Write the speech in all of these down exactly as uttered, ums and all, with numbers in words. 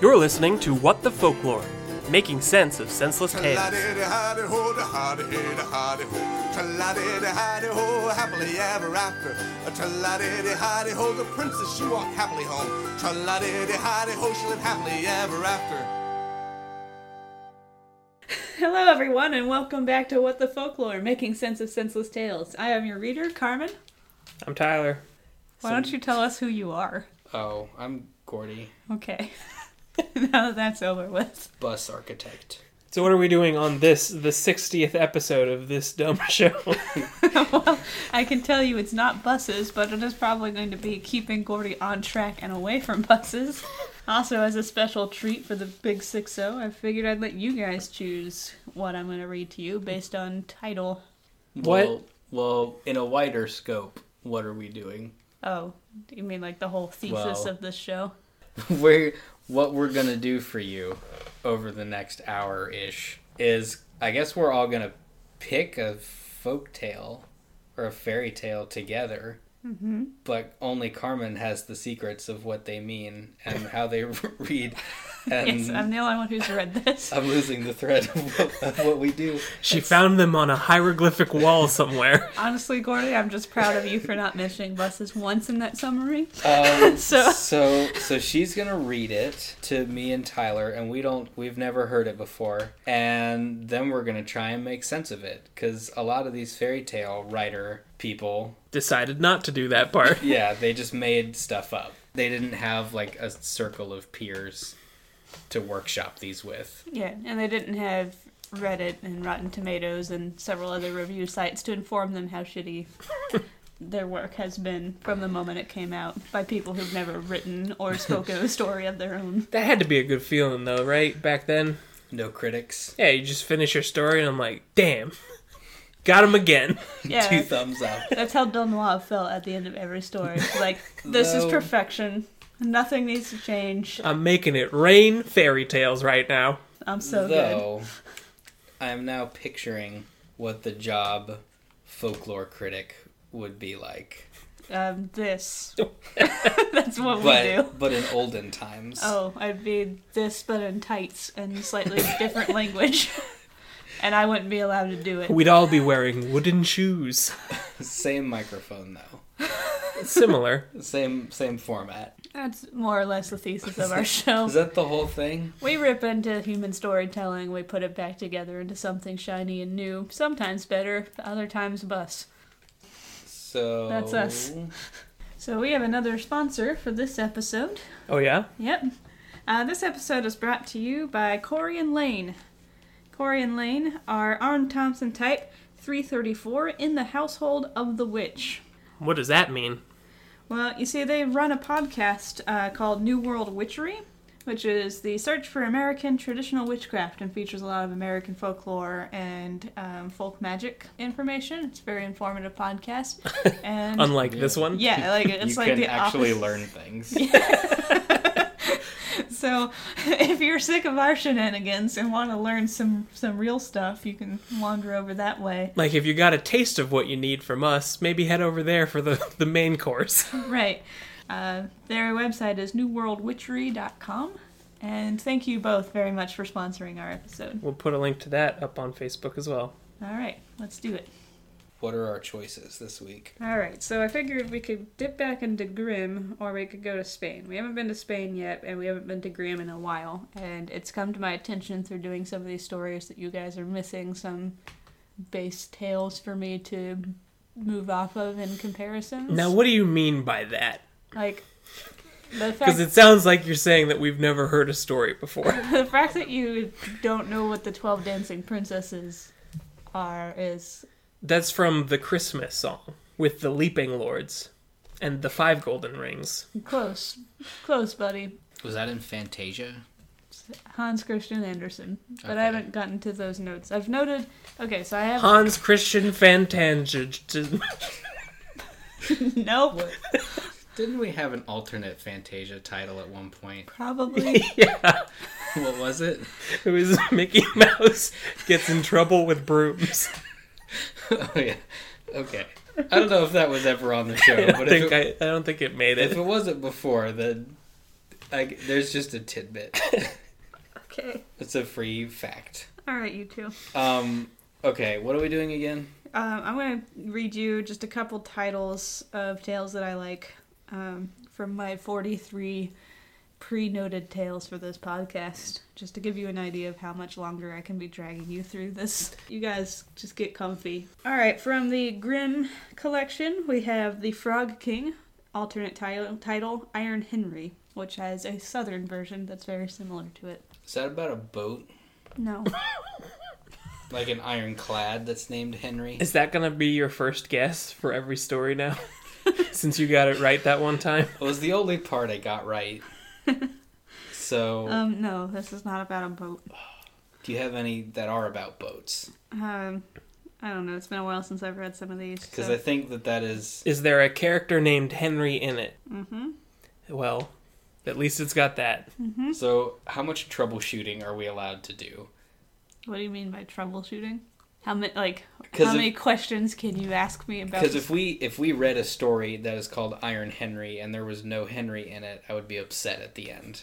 You're listening to What the Folklore, making sense of senseless tales. Tra-la-di-di-hi-di-ho, da-ha-di-hi-di-hi-di-ho. Tra-la-di-di-hi-di-ho, happily ever after. Tra-la-di-di-hi-di-ho, the princess, she walked happily home. Tra-la-di-di-hi-di-ho, she lived happily ever after. Hello everyone, and welcome back to What the Folklore, making sense of senseless tales. I am your reader, Carmen. I'm Tyler. Why don't you tell us who you are? Oh, I'm Gordy. Okay. Now that that's over with. Bus architect. So what are we doing on this, the sixtieth episode of this dumb show? Well, I can tell you it's not buses, but it is probably going to be keeping Gordy on track and away from buses. Also, as a special treat for the Big six oh, I figured I'd let you guys choose what I'm going to read to you based on title. What? Well, well, in a wider scope, what are we doing? Oh, you mean like the whole thesis Well, of this show? We're, what we're going to do for you over the next hour-ish is, I guess we're all going to pick a folk tale or a fairy tale together. Mm-hmm. But only Carmen has the secrets of what they mean and how they read. And Yes, I'm the only one who's read this. I'm losing the thread of what, of what we do. She found them on a hieroglyphic wall somewhere. Honestly, Gordy, I'm just proud of you for not mentioning buses once in that summary. Um, So- so, so she's gonna read it to me and Tyler, and we don't, we've never heard it before, and then we're gonna try and make sense of it, because a lot of these fairy tale writer people, Decided not to do that part. yeah, they just made stuff up. They didn't have like a circle of peers to workshop these with. Yeah, and they didn't have Reddit and Rotten Tomatoes and several other review sites to inform them how shitty their work has been from the moment it came out by people who've never written or spoken a story of their own. That had to be a good feeling though, right? Back then? No critics. Yeah, you just finish your story and I'm like, damn. Got him again. Yeah, Two thumbs up. that's how Del Noir felt at the end of every story. Like, this is No. perfection. Nothing needs to change. I'm making it rain fairy tales right now. I'm so Though, I am now picturing what the job folklore critic would be like. good. Um, this. That's what we But, do. but in olden times. Oh, I'd be this, but in tights and slightly different language. And I wouldn't be allowed to do it. We'd all be wearing wooden shoes. Same microphone, though. Similar. Same same format. That's more or less the thesis of our show. Is that the whole thing? We rip into human storytelling, we put it back together into something shiny and new. Sometimes better, other times bus. So... That's us. So we have another sponsor for this episode. Oh yeah? Yep. Uh, this episode is brought to you by Corey and Lane. Corey and Lane are Arn Thompson type three thirty-four in the household of the witch. What does that mean? Well, you see, they run a podcast uh, called New World Witchery, which is the search for American traditional witchcraft and features a lot of American folklore and um, folk magic information. It's a very informative podcast. And Unlike this one? yeah, like it's you like can the actually opposite. learn things. So, if you're sick of our shenanigans and want to learn some, some real stuff, you can wander over that way. Like, if you got a taste of what you need from us, maybe head over there for the, the main course. Right. Uh, their website is new world witchery dot com. And thank you both very much for sponsoring our episode. We'll put a link to that up on Facebook as well. All right, let's do it. What are our choices this week? All right, so I figured we could dip back into Grimm, or we could go to Spain. We haven't been to Spain yet, and we haven't been to Grimm in a while. And it's come to my attention through doing some of these stories that you guys are missing some base tales for me to move off of in comparisons. Now, what do you mean by that? Like, the Because fact, it sounds like you're saying that we've never heard a story before. the fact that you don't know what the twelve Dancing Princesses are is... That's from the Christmas song with the Leaping Lords and the Five Golden Rings. Close. Close, buddy. Was that in Fantasia? Hans Christian Andersen. But Okay. I haven't gotten to those notes. I've noted... Okay, so I have... Hans Christian Fantasia. Nope. Didn't we have an alternate Fantasia title at one point? Probably. Yeah, What was it? it was Mickey Mouse gets in trouble with brooms. Oh, yeah. Okay. I don't know if that was ever on the show, I don't but think if it, I, I don't think it made if it. it wasn't before, then I, there's just a tidbit. Okay. It's a free fact. All right, you two. Um. Okay, what are we doing again? Um, I'm going to read you just a couple titles of tales that I like um, from my forty-three pre-noted tales for this podcast, just to give you an idea of how much longer I can be dragging you through this. You guys just get comfy. All right, from the Grimm collection, we have The Frog King, alternate title, title Iron Henry, which has a southern version that's very similar to it. Is that about a boat? No. Like an ironclad that's named Henry? Is that gonna be your first guess for every story now? Since you got it right that one time? It was the only part I got right. So, Um, no, this is not about a boat. do you have any that are about boats? Um, I don't know. It's been a while since I've read some of these. Because so. I think that that is... Is there a character named Henry in it? Mm-hmm. Well, at least it's got that. Mm-hmm. So, how much troubleshooting are we allowed to do? What do you mean by troubleshooting? How many like 'Cause how if- many questions can you ask me about? Because this? if we if we read a story that is called Iron Henry and there was no Henry in it, I would be upset at the end.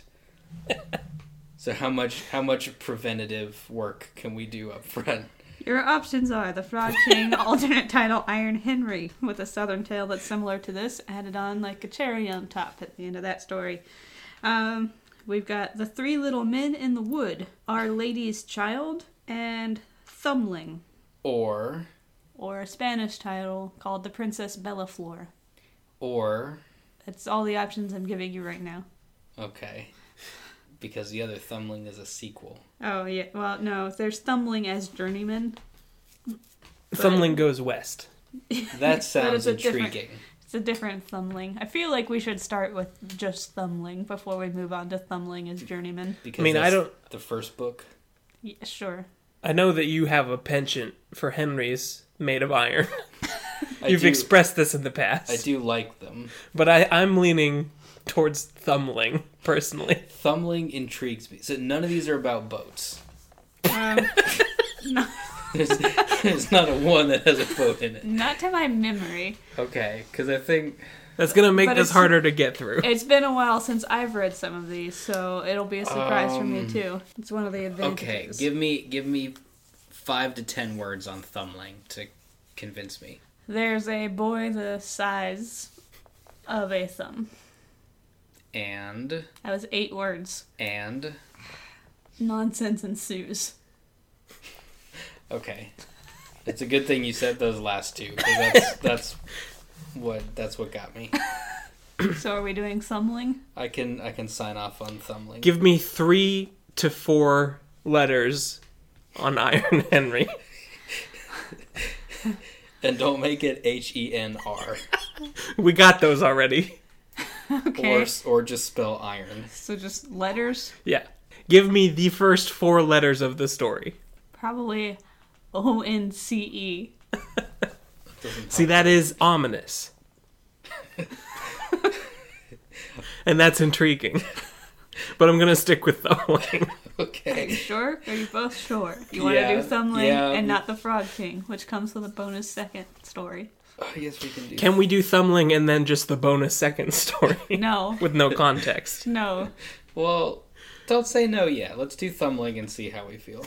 So how much how much preventative work can we do up front? Your options are The Frog King, alternate title Iron Henry, with a southern tale that's similar to this, added on like a cherry on top at the end of that story. Um, we've got The Three Little Men in the Wood, Our Lady's Child, and Thumbling, Or or a Spanish title called The Princess Bellaflor. or That's all the options I'm giving you right now. okay. Because the other Thumbling is a sequel. Oh, yeah. Well, no. There's Thumbling as Journeyman. Thumbling goes west. That it's sounds a different- intriguing. It's a different Thumbling. I feel like we should start with just Thumbling before we move on to Thumbling as Journeyman. Because I mean, I that's don't- the first book. Yeah, sure. I know that you have a penchant for Henrys made of iron. I You've do, expressed this in the past. I do like them. But I, I'm leaning towards Thumbling, personally. Thumbling intrigues me. So none of these are about boats. Um, no, There's, there's not a one that has a boat in it. not to my memory. Okay, because I think... That's going to make But this it's- harder to get through. It's been a while since I've read some of these, so it'll be a surprise for me Um, too. It's one of the advantages. Okay, give me give me five to ten words on Thumbling to convince me. There's a boy the size of a thumb. And That was eight words. and Nonsense ensues. okay, it's a good thing you said those last two because that's that's what that's what got me. So are we doing Thumbling? I can I can sign off on Thumbling. Give me three to four letters on Iron Henry. And don't make it H E N R We got those already. Okay. or or just spell iron. So just letters? Yeah. Give me the first four letters of the story. Probably O N C E. Doesn't See, that is ominous. And that's intriguing. But I'm going to stick with Thumbling. Are you okay. sure? Are you both sure? You want to Yeah, do Thumbling yeah. and not the Frog King, which comes with a bonus second story. Oh, yes, we can do. Can we do Thumbling and then just the bonus second story? No. With no context. No. Well, don't say no yet. Let's do Thumbling and see how we feel.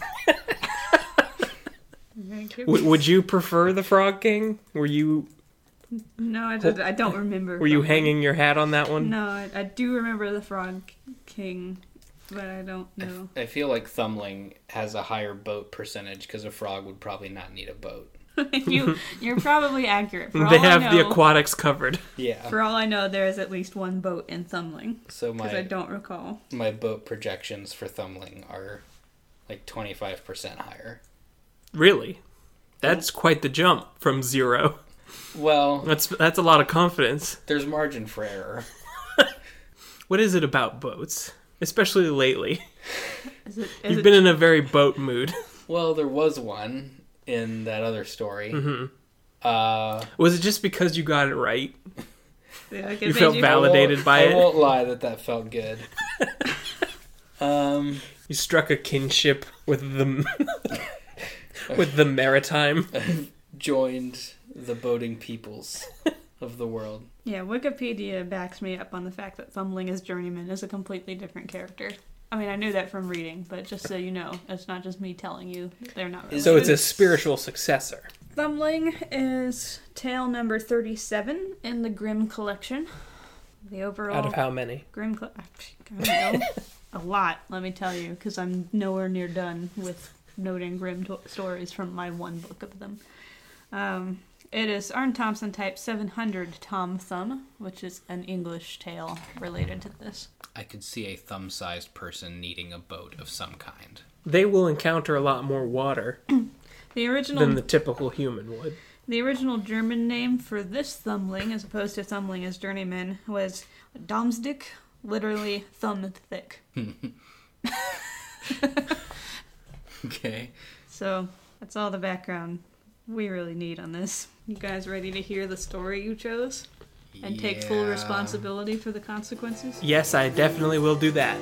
W- would you prefer the Frog King? Were you No, I, did, I don't remember. were you Thumbling. hanging your hat on that one? No, I, I do remember the Frog King, but I don't know. I feel like Thumbling has a higher boat percentage because a frog would probably not need a boat. you, you're probably accurate. For They all have I the know, aquatics covered. Yeah. For all I know, there is at least one boat in Thumbling, So because I my don't recall. my boat projections for Thumbling are like twenty-five percent higher. Really? That's quite the jump from zero. Well, That's that's a lot of confidence. there's margin for error. What is it about boats? Especially lately. Is it, is You've it, been in a very boat mood. Well, there was one in that other story. Mm-hmm. Uh, Was it just because you got it right? like, it you made felt you- valid- Validated I won't- by I it. won't lie that that felt good. um, You struck a kinship with the with the maritime. joined the boating peoples of the world. Yeah, Wikipedia backs me up on the fact that Thumbling as Journeyman is a completely different character. I mean, I knew that from reading, but just so you know, it's not just me telling you they're not related. So it's a spiritual successor. Thumbling is tale number thirty-seven in the Grimm collection. The overall... Out of how many? Grimm... Col- I don't know. A lot, let me tell you, because I'm nowhere near done with noting Grimm to- stories from my one book of them. Um, it is Arne Thompson type seven hundred Tom Thumb, which is an English tale related to this. I could see a thumb-sized person needing a boat of some kind. They will encounter a lot more water The original... than the typical human would. The original German name for this Thumbling, as opposed to Thumbling as Journeyman, was Domsdick, literally thumb thick. Okay. So, that's all the background we really need on this. You guys ready to hear the story you chose? And take full Yeah. responsibility for the consequences? Yes, I definitely will do that.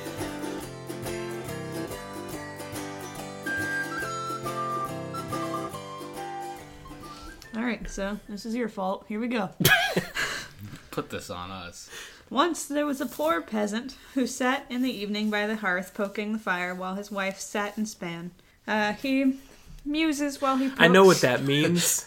Alright, so this is your fault. Here we go. Put this on us. Once there was a poor peasant who sat in the evening by the hearth poking the fire while his wife sat and span. Uh, he muses while he pokes. I know what that means.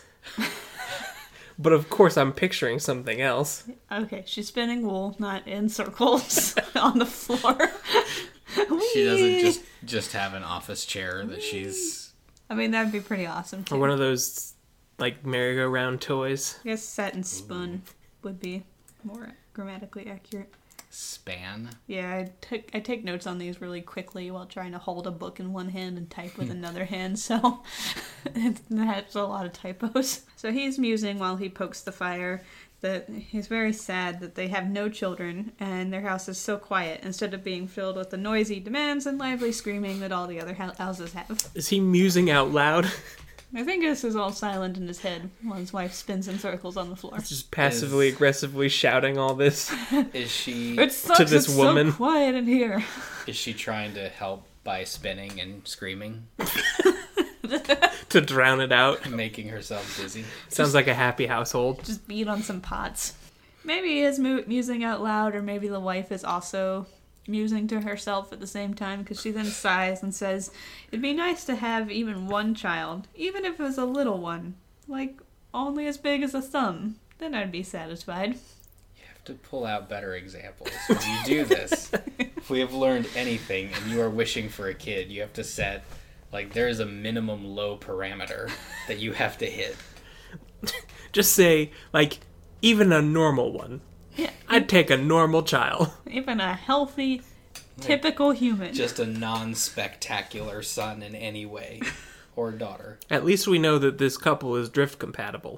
But of course I'm picturing something else. Okay, she's spinning wool, not in circles on the floor. She doesn't just just have an office chair that she's... I mean, that'd be pretty awesome, too. Or one of those, like, merry-go-round toys. I guess sat and spun would be more grammatically accurate. Span? Yeah, I take I take notes on these really quickly while trying to hold a book in one hand and type with another hand, so that's a lot of typos. So he's musing while he pokes the fire that he's very sad that they have no children and their house is so quiet instead of being filled with the noisy demands and lively screaming that all the other hou- houses have. Is he musing out loud? I think this is all silent in his head while his wife spins in circles on the floor. Just passively, Is- aggressively shouting all this. Is she It sucks, To this it's woman. so quiet in here. is she trying to help by spinning and screaming, To drown it out. making herself dizzy? Sounds like a happy household. Just beat on some pots. Maybe he is mu- musing out loud, or maybe the wife is also musing to herself at the same time, because she then sighs and says, it'd be nice to have even one child, even if it was a little one, like only as big as a thumb. Then I'd be satisfied. You have to pull out better examples when you do this. If we have learned anything and you are wishing for a kid, you have to set, like, there is a minimum low parameter that you have to hit. Just say, like, even a normal one. Yeah, I'd take a normal child. even a healthy, typical human. Just a non-spectacular son in any way. Or daughter. At least we know that this couple is drift compatible.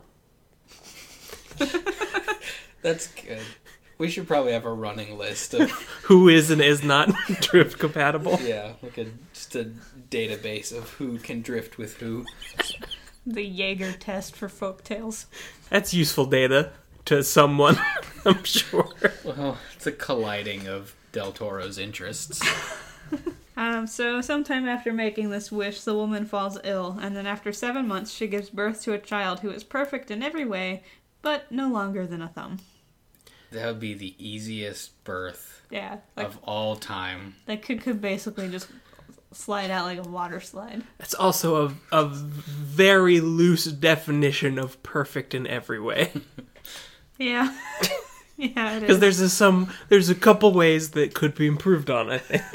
That's good. We should probably have a running list of, Who is and is not drift compatible. yeah, like a, just a database of who can drift with who. The Jaeger test for folktales. That's useful data to someone, I'm sure. Well, it's a colliding of Del Toro's interests. Um, so sometime after making this wish, the woman falls ill, and then after seven months she gives birth to a child who is perfect in every way, but no longer than a thumb. That would be the easiest birth Yeah, like, of all time. that kid could basically just slide out like a water slide. That's also a, a very loose definition of perfect in every way. Yeah. Yeah, it Because is. there's a, some, there's a couple ways that could be improved on, I think.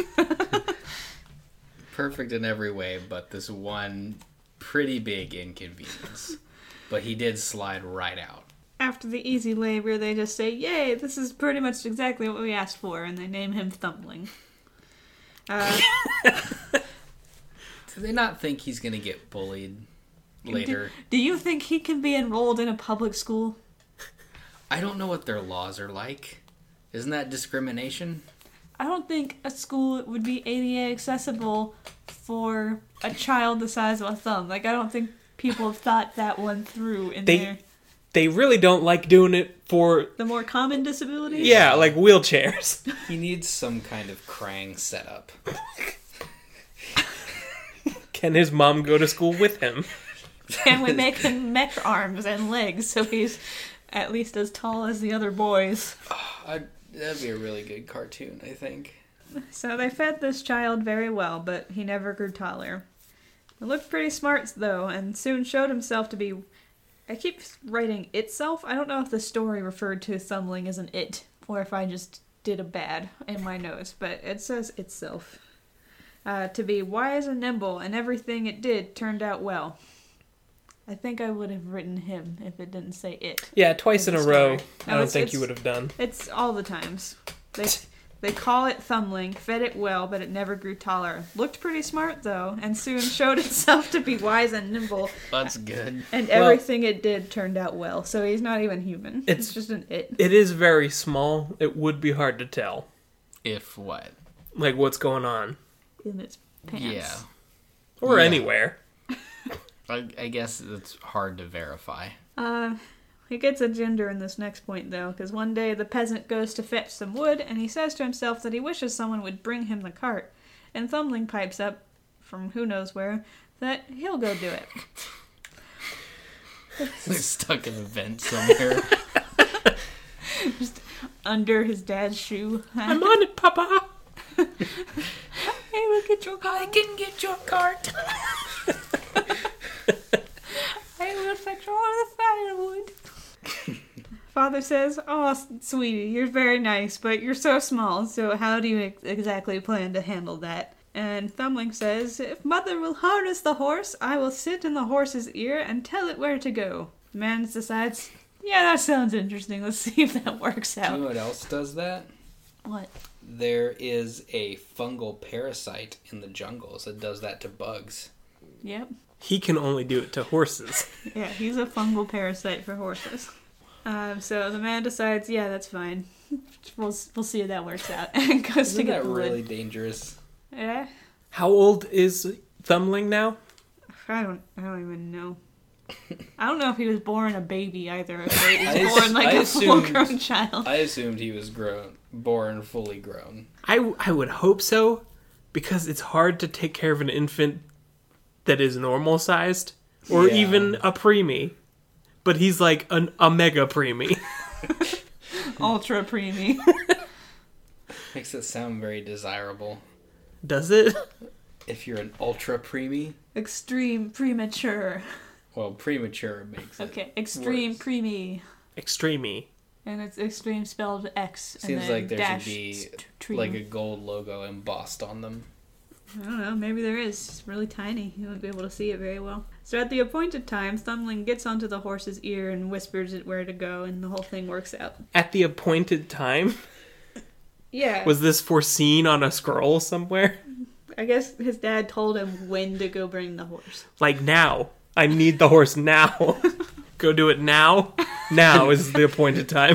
Perfect in every way, but this one pretty big inconvenience. But he did slide right out. After the easy labor, they just say, yay, this is pretty much exactly what we asked for, and they name him Thumbling. Uh, Do they not think he's going to get bullied later? do you think he can be enrolled in a public school? I don't know what their laws are like. Isn't that discrimination? I don't think a school would be A D A accessible for a child the size of a thumb. Like, I don't think people have thought that one through in They- their... They really don't like doing it for, The more common disabilities? yeah, like wheelchairs. He needs some kind of Krang setup. Can his mom go to school with him? And we make him mech arms and legs, so he's at least as tall as the other boys. I'd, that'd be a really good cartoon, I think. So they fed this child very well, but he never grew taller. He looked pretty smart, though, and soon showed himself to be... I keep writing itself. I don't know if the story referred to Thumbling as an it, or if I just did a bad in my notes, but it says itself. Uh, to be wise and nimble, and everything it did turned out well. I think I would have written him if it didn't say it. Yeah, twice in a row. I No, don't it's- think it's- you would have done. It's all the times. They they call it Thumbling, fed it well, but it never grew taller. Looked pretty smart, though, and soon showed itself to be wise and nimble, That's good. and Well- everything it did turned out well. So he's not even human. It's- It's, just an it. It is very small. It would be hard to tell, If what? like, what's going on. In its pants. Yeah. Or Yeah. anywhere. I, I guess it's hard to verify. Uh, he gets a gender in this next point, though, because one day the peasant goes to fetch some wood, and he says to himself that he wishes someone would bring him the cart. And Thumbling pipes up, from who knows where, that he'll go do it. He's stuck in a vent somewhere. Just under his dad's shoe. I'm on it, Papa! Hey, we'll get your cart. I can get your cart! I will fetch all the firewood. Father says, "Oh, sweetie, you're very nice, but you're so small, so how do you ex- exactly plan to handle that?" And Thumbling says, "If Mother will harness the horse, I will sit in the horse's ear and tell it where to go." The man decides, yeah, that sounds interesting. Let's see if that works Do you know out. what else does that? What? There is a fungal parasite in the jungles that does that to bugs. Yep. He can only do it to horses. Yeah, he's a fungal parasite for horses. Um, so the man decides, yeah, that's fine. We'll we'll see if that works out. And goes to Isn't get that the wood. really dangerous? Yeah. How old is Thumbling now? I don't. I don't even know. I don't know if he was born a baby either. If he I was ass- born like I a assumed- full-grown child. I assumed he was grown, born fully grown. I, I would hope so, because it's hard to take care of an infant that is normal sized, or Yeah. even a preemie. But he's like an, a mega preemie. Ultra preemie. Makes it sound very desirable. Does it? If you're an ultra preemie, Extreme premature. well, premature makes it. Okay, extreme worse. preemie. Extremie. And it's extreme spelled X. and Seems then like there dash should be st- tree. like a gold logo embossed on them. I don't know, maybe there is. It's really tiny. You won't be able to see it very well. So at the appointed time, Thumbling gets onto the horse's ear and whispers it where to go, and the whole thing works out. At the appointed time? Yeah. Was this foreseen on a scroll somewhere? I guess his dad told him when to go bring the horse. Like now. I need the horse now. Go do it now. Now is the appointed time.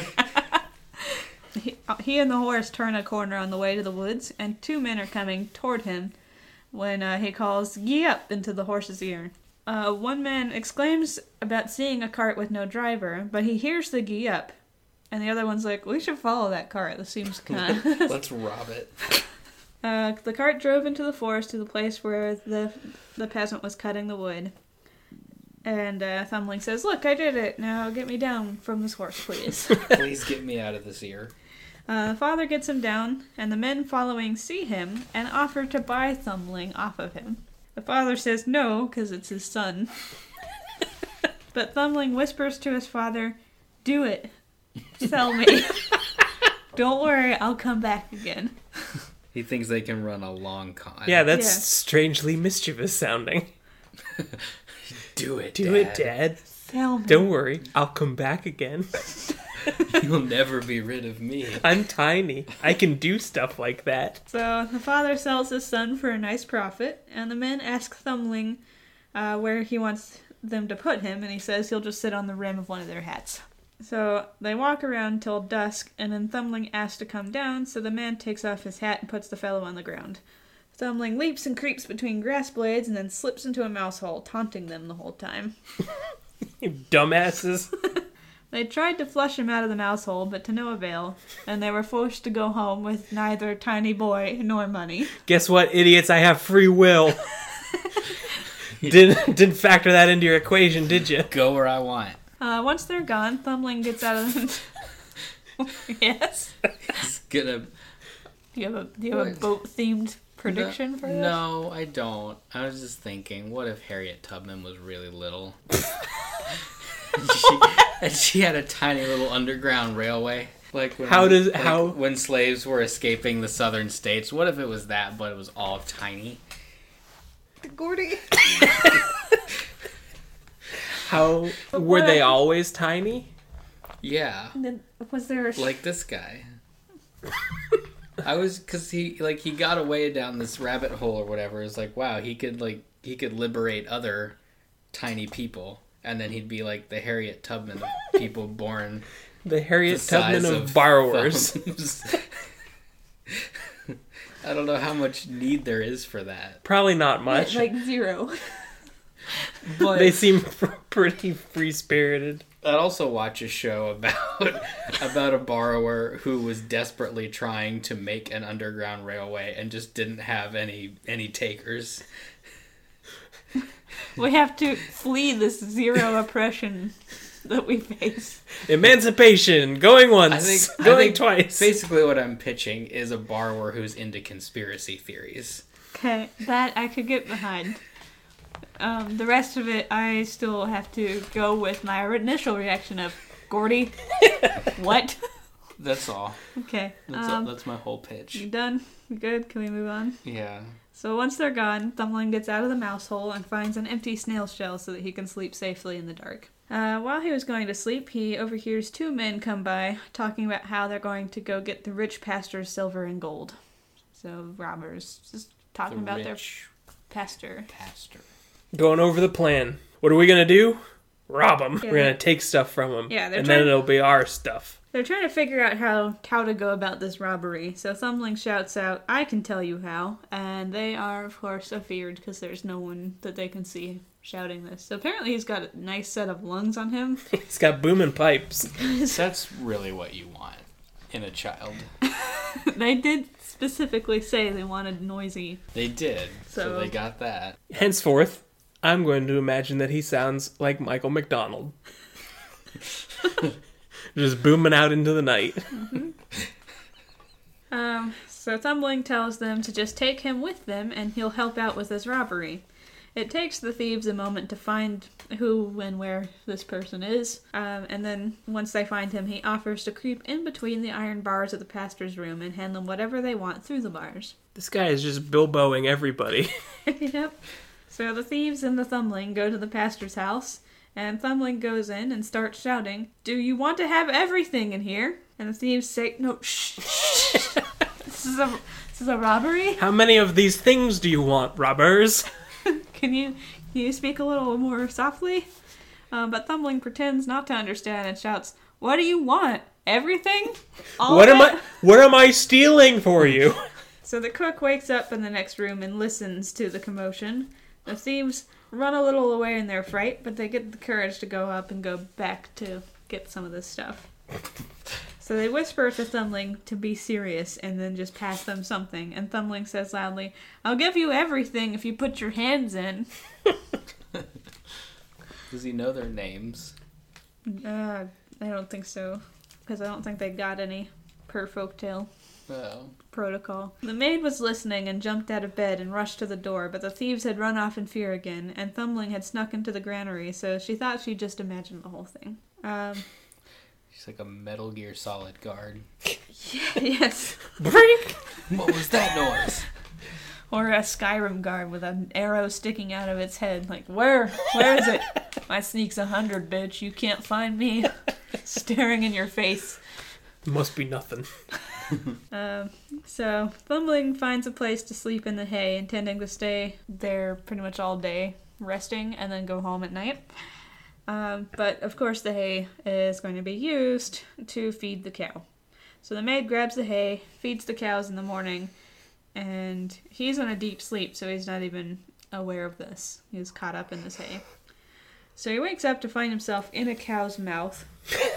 He, uh, he and the horse turn a corner on the way to the woods, and two men are coming toward him when uh, he calls, "Gee up," into the horse's ear. Uh, one man exclaims about seeing a cart with no driver, but he hears the "gee up," and the other one's like, "We should follow that cart. This seems kind of..." Let's rob it. Uh, the cart drove into the forest to the place where the the peasant was cutting the wood. And uh, Thumbling says, "Look, I did it. Now get me down from this horse, please." Please get me out of this ear. Uh, the father gets him down, and the men following see him and offer to buy Thumbling off of him. The father says no, because it's his son. But Thumbling whispers to his father, "Do it. Sell me. Don't worry, I'll come back again." He thinks they can run a long con. Yeah, that's Yeah. strangely mischievous sounding. Do it, Do Dad. it, Dad. Sell me. Don't worry, I'll come back again. You'll never be rid of me. I'm tiny. I can do stuff like that. So the father sells his son for a nice profit, and the men ask Thumbling uh, where he wants them to put him, and he says he'll just sit on the rim of one of their hats. So they walk around till dusk, and then Thumbling asks to come down, so the man takes off his hat and puts the fellow on the ground. Thumbling leaps and creeps between grass blades and then slips into a mouse hole, taunting them the whole time. You dumbasses. They tried to flush him out of the mouse hole, but to no avail, and they were forced to go home with neither tiny boy nor money. Guess what, idiots? I have free will. didn't didn't factor that into your equation, did you? Go where I want. Uh, once they're gone, Thumbling gets out of the... Yes? He's gonna... Do you have a, do you have a What? boat-themed prediction no, for this? No, I don't. I was just thinking, what if Harriet Tubman was really little? and, she, and she had a tiny little underground railway. Like when, How does- like how- when slaves were escaping the southern states? What if it was that, but it was all tiny? Gordy. How But were what they if- always tiny? Yeah, Then was there a... Sh- like this guy. I was, cause he like he got away down this rabbit hole or whatever. It's like, wow, he could like he could liberate other tiny people, and then he'd be like the Harriet Tubman of people born The Harriet the Tubman size of, borrowers. thumbs. I don't know how much need there is for that. Probably not much. Like zero. But They seem pretty free-spirited. I'd also watch a show about about a borrower who was desperately trying to make an underground railway and just didn't have any any takers. We have to flee this zero oppression that we face. Emancipation, going once, I think going I think twice. Basically, what I'm pitching is a borrower who's into conspiracy theories. Okay, that I could get behind. Um, the rest of it, I still have to go with my initial reaction of, Gordy, what? That's all. Okay, That's, um, that's my whole pitch. you done? You good? Can we move on? Yeah. So once they're gone, Thumbling gets out of the mouse hole and finds an empty snail shell so that he can sleep safely in the dark. Uh, while he was going to sleep, he overhears two men come by talking about how they're going to go get the rich pastor's silver and gold. So robbers, just talking The about their rich pastor. pastor. Going over the plan. What are we gonna do? Rob them. Yeah. We're gonna take stuff from them. Yeah, they're and trying- then it'll be our stuff. They're trying to figure out how, how to go about this robbery, so Thumbling shouts out, I can tell you how, and they are, of course, afeared because there's no one that they can see shouting this. So apparently he's got a nice set of lungs on him. He's got booming pipes. That's really what you want in a child. They did specifically say they wanted noisy. They did, so, So- they got that. Henceforth, I'm going to imagine that he sounds like Michael McDonald. Just booming out into the night. Um, so Thumbling tells them to just take him with them and he'll help out with this robbery. It takes the thieves a moment to find who and where this person is, um, and then once they find him, he offers to creep in between the iron bars of the pastor's room and hand them whatever they want through the bars. This guy is just Bilboing everybody. Yep. So the thieves and the Thumbling go to the pastor's house, and Thumbling goes in and starts shouting, Do you want to have everything in here? And the thieves say, No, shh, shh. This is a, this is a robbery? How many of these things do you want, robbers? Can you, can you speak a little more softly? Um, but Thumbling pretends not to understand and shouts, What do you want? Everything? All What of am it?" I what am I stealing for you? So the cook wakes up in the next room and listens to the commotion. The thieves run a little away in their fright, but they get the courage to go up and go back to get some of this stuff. So they whisper to Thumbling to be serious and then just pass them something. And Thumbling says loudly, I'll give you everything if you put your hands in. Does he know their names? Uh, I don't think so. Because I don't think they got any per folktale Oh. protocol. The maid was listening and jumped out of bed and rushed to the door, but the thieves had run off in fear again, and Thumbling had snuck into the granary, so she thought she'd just imagined the whole thing. Um, She's like a Metal Gear Solid guard. yes. Brink! What was that noise? Or a Skyrim guard with an arrow sticking out of its head, like, where? Where is it? My sneak's a hundred, bitch. You can't find me. Staring in your face. Must be nothing. Um, so, Thumbling finds a place to sleep in the hay, intending to stay there pretty much all day, resting, and then go home at night. Um, but, of course, the hay is going to be used to feed the cow. So the maid grabs the hay, feeds the cows in the morning, and he's in a deep sleep, so he's not even aware of this. He's caught up in this hay. So he wakes up to find himself in a cow's mouth.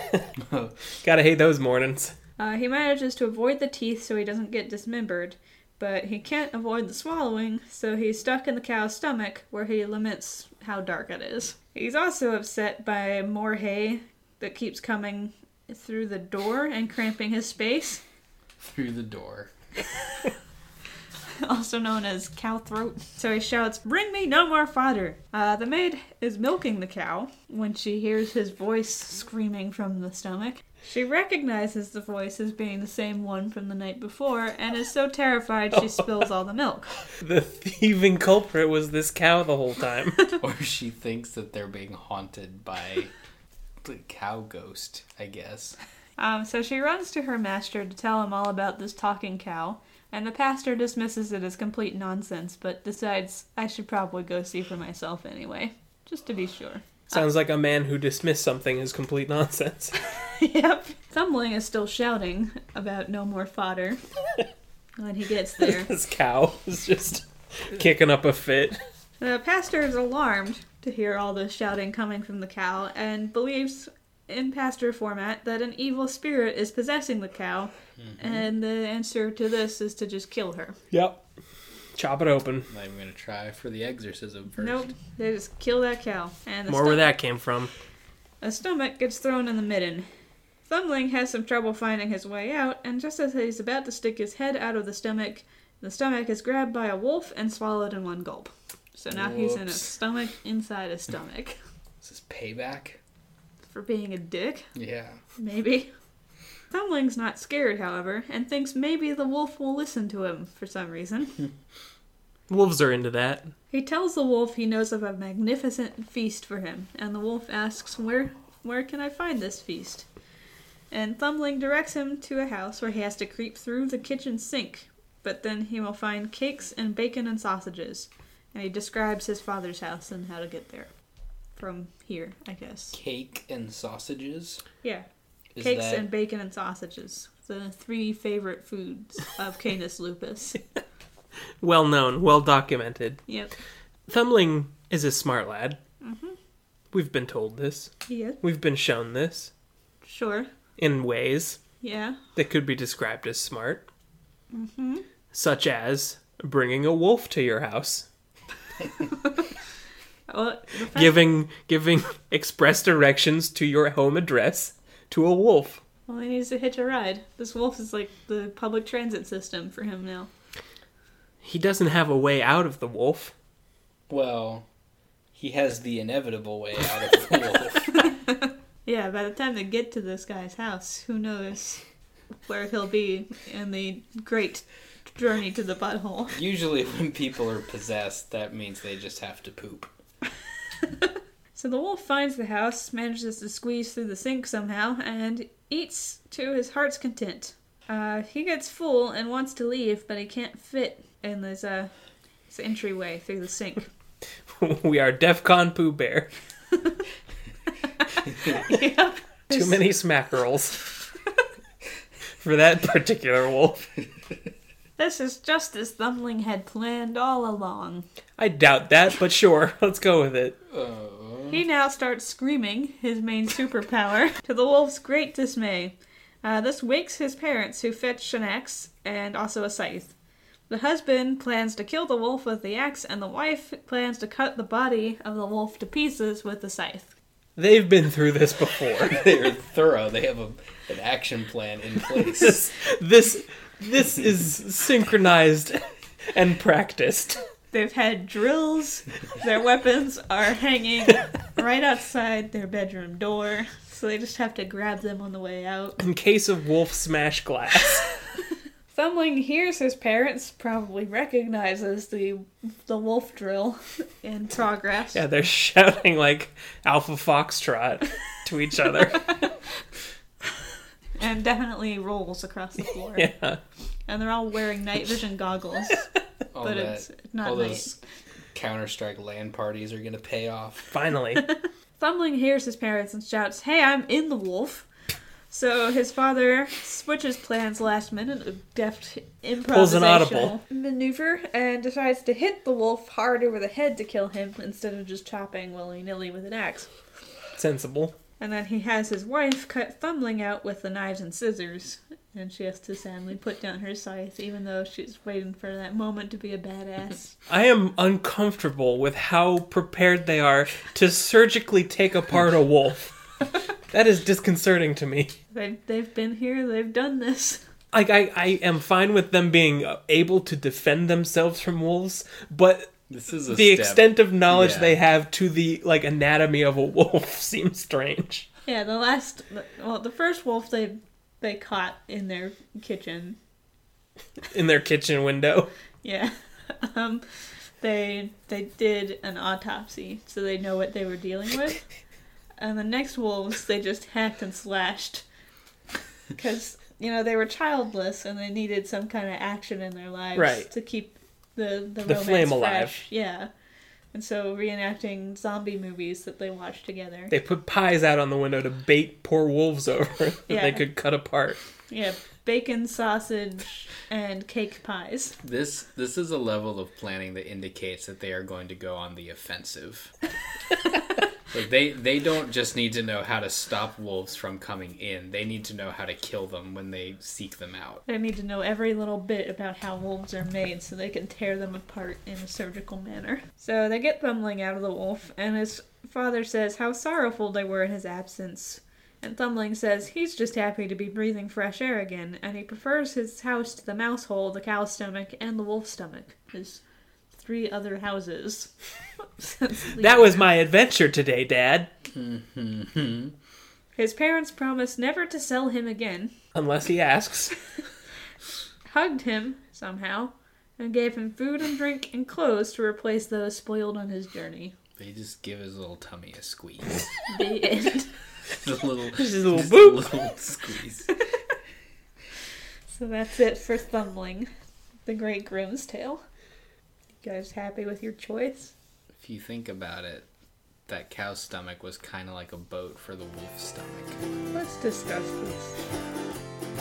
Gotta hate those mornings. Uh, he manages to avoid the teeth so he doesn't get dismembered, but he can't avoid the swallowing, so he's stuck in the cow's stomach, where he laments how dark it is. He's also upset by more hay that keeps coming through the door and cramping his space. Through the door. Also known as cow throat. So he shouts, "Bring me no more fodder!" Uh, the maid is milking the cow when she hears his voice screaming from the stomach. She recognizes the voice as being the same one from the night before and is so terrified she spills all the milk. The thieving culprit was this cow the whole time. Or she thinks that they're being haunted by the cow ghost, I guess. Um, so she runs to her master to tell him all about this talking cow, and the pastor dismisses it as complete nonsense, but decides I should probably go see for myself anyway, just to be sure. Sounds like a man who dismissed something as complete nonsense. Yep. Thumbling is still shouting about no more fodder when he gets there. This cow is just kicking up a fit. The pastor is alarmed to hear all this shouting coming from the cow and believes, in pastor format, that an evil spirit is possessing the cow, mm-hmm. and the answer to this is to just kill her. Yep. Chop it open. I'm going to try for the exorcism first. Nope. They just kill that cow. And the More stom- where that came from. A stomach gets thrown in the midden. Thumbling has some trouble finding his way out, and just as he's about to stick his head out of the stomach, the stomach is grabbed by a wolf and swallowed in one gulp. So now Whoops. He's in a stomach inside a stomach. Is this payback? For being a dick? Yeah. Maybe. Thumbling's not scared, however, and thinks maybe the wolf will listen to him for some reason. Wolves are into that. He tells the wolf he knows of a magnificent feast for him, and the wolf asks, where where can I find this feast? And Thumbling directs him to a house where he has to creep through the kitchen sink, but then he will find cakes and bacon and sausages, and he describes his father's house and how to get there. From here, I guess. Cake and sausages? Yeah. Is Cakes that... and bacon and sausages. The three favorite foods of Canis lupus. Well known, well documented. Yep. Thumbling is a smart lad. Mm-hmm. We've been told this. Yeah. We've been shown this. Sure. In ways. Yeah. That could be described as smart. Mm-hmm. Such as bringing a wolf to your house. Well, fact- giving giving express directions to your home address to a wolf. Well, he needs to hitch a ride. This wolf is like the public transit system for him now. He doesn't have a way out of the wolf. Well, he has the inevitable way out of the wolf. Yeah, by the time they get to this guy's house, who knows where he'll be in the great journey to the butthole. Usually when people are possessed, that means they just have to poop. So the wolf finds the house, manages to squeeze through the sink somehow, and eats to his heart's content. Uh, he gets full and wants to leave, but he can't fit in this, uh, this entryway through the sink. We are DEFCON Pooh Bear. Yep. Too many smackerels for that particular wolf. This is just as Thumbling had planned all along. I doubt that, but sure, let's go with it. Uh... He now starts screaming, his main superpower, to the wolf's great dismay. Uh, this wakes his parents, who fetch an axe and also a scythe. The husband plans to kill the wolf with the axe, and the wife plans to cut the body of the wolf to pieces with the scythe. They've been through this before. They're thorough. They have a, an action plan in place. This, this, this is synchronized and practiced. They've had drills. Their weapons are hanging right outside their bedroom door, so they just have to grab them on the way out. In case of wolf smash glass. Thumbling hears his parents, probably recognizes the the wolf drill in progress. Yeah, they're shouting like Alpha Foxtrot to each other. And definitely rolls across the floor. Yeah. And they're all wearing night vision goggles. All but that, it's not all night. those Counter-Strike LAN parties are going to pay off. Finally. Thumbling hears his parents and shouts, "Hey, I'm in the wolf." So his father switches plans last minute, a deft Pulls an audible. improvisational maneuver, and decides to hit the wolf hard over the head to kill him instead of just chopping willy-nilly with an axe. Sensible. And then he has his wife cut Thumbling out with the knives and scissors. And she has to sadly put down her scythe, even though she's waiting for that moment to be a badass. I am uncomfortable with how prepared they are to surgically take apart a wolf. That is disconcerting to me. They've, they've been here, they've done this. Like, I, I am fine with them being able to defend themselves from wolves, but This is a the step. extent of knowledge Yeah. they have to the, like, anatomy of a wolf seems strange. Yeah, the last, well, the first wolf they they caught in their kitchen. In their kitchen window. Yeah. Um, they they did an autopsy, so they know what they were dealing with. And the next wolves, they just hacked and slashed. Because, you know, they were childless and they needed some kind of action in their lives Right. to keep the, the, The romance flame fresh. alive. Yeah. And so reenacting zombie movies that they watched together. They put pies out on the window to bait poor wolves over that Yeah. they could cut apart. Yeah, bacon, sausage, and cake pies. This this is a level of planning that indicates that they are going to go on the offensive. Like they they don't just need to know how to stop wolves from coming in. They need to know how to kill them when they seek them out. They need to know every little bit about how wolves are made so they can tear them apart in a surgical manner. So they get Thumbling out of the wolf, and his father says how sorrowful they were in his absence. And Thumbling says he's just happy to be breathing fresh air again, and he prefers his house to the mouse hole, the cow stomach, and the wolf stomach. His three other houses. That was my adventure today, Dad. His parents promised never to sell him again, Unless he asks. hugged him, somehow, and gave him food and drink and clothes to replace those spoiled on his journey. They just give his little tummy a squeeze. The end. Just a little, Just a little just boop. a little squeeze. So that's it for Thumbling, the Great Grimm's Tale. You guys happy with your choice? If you think about it, that cow's stomach was kind of like a boat for the wolf's stomach. Let's discuss this.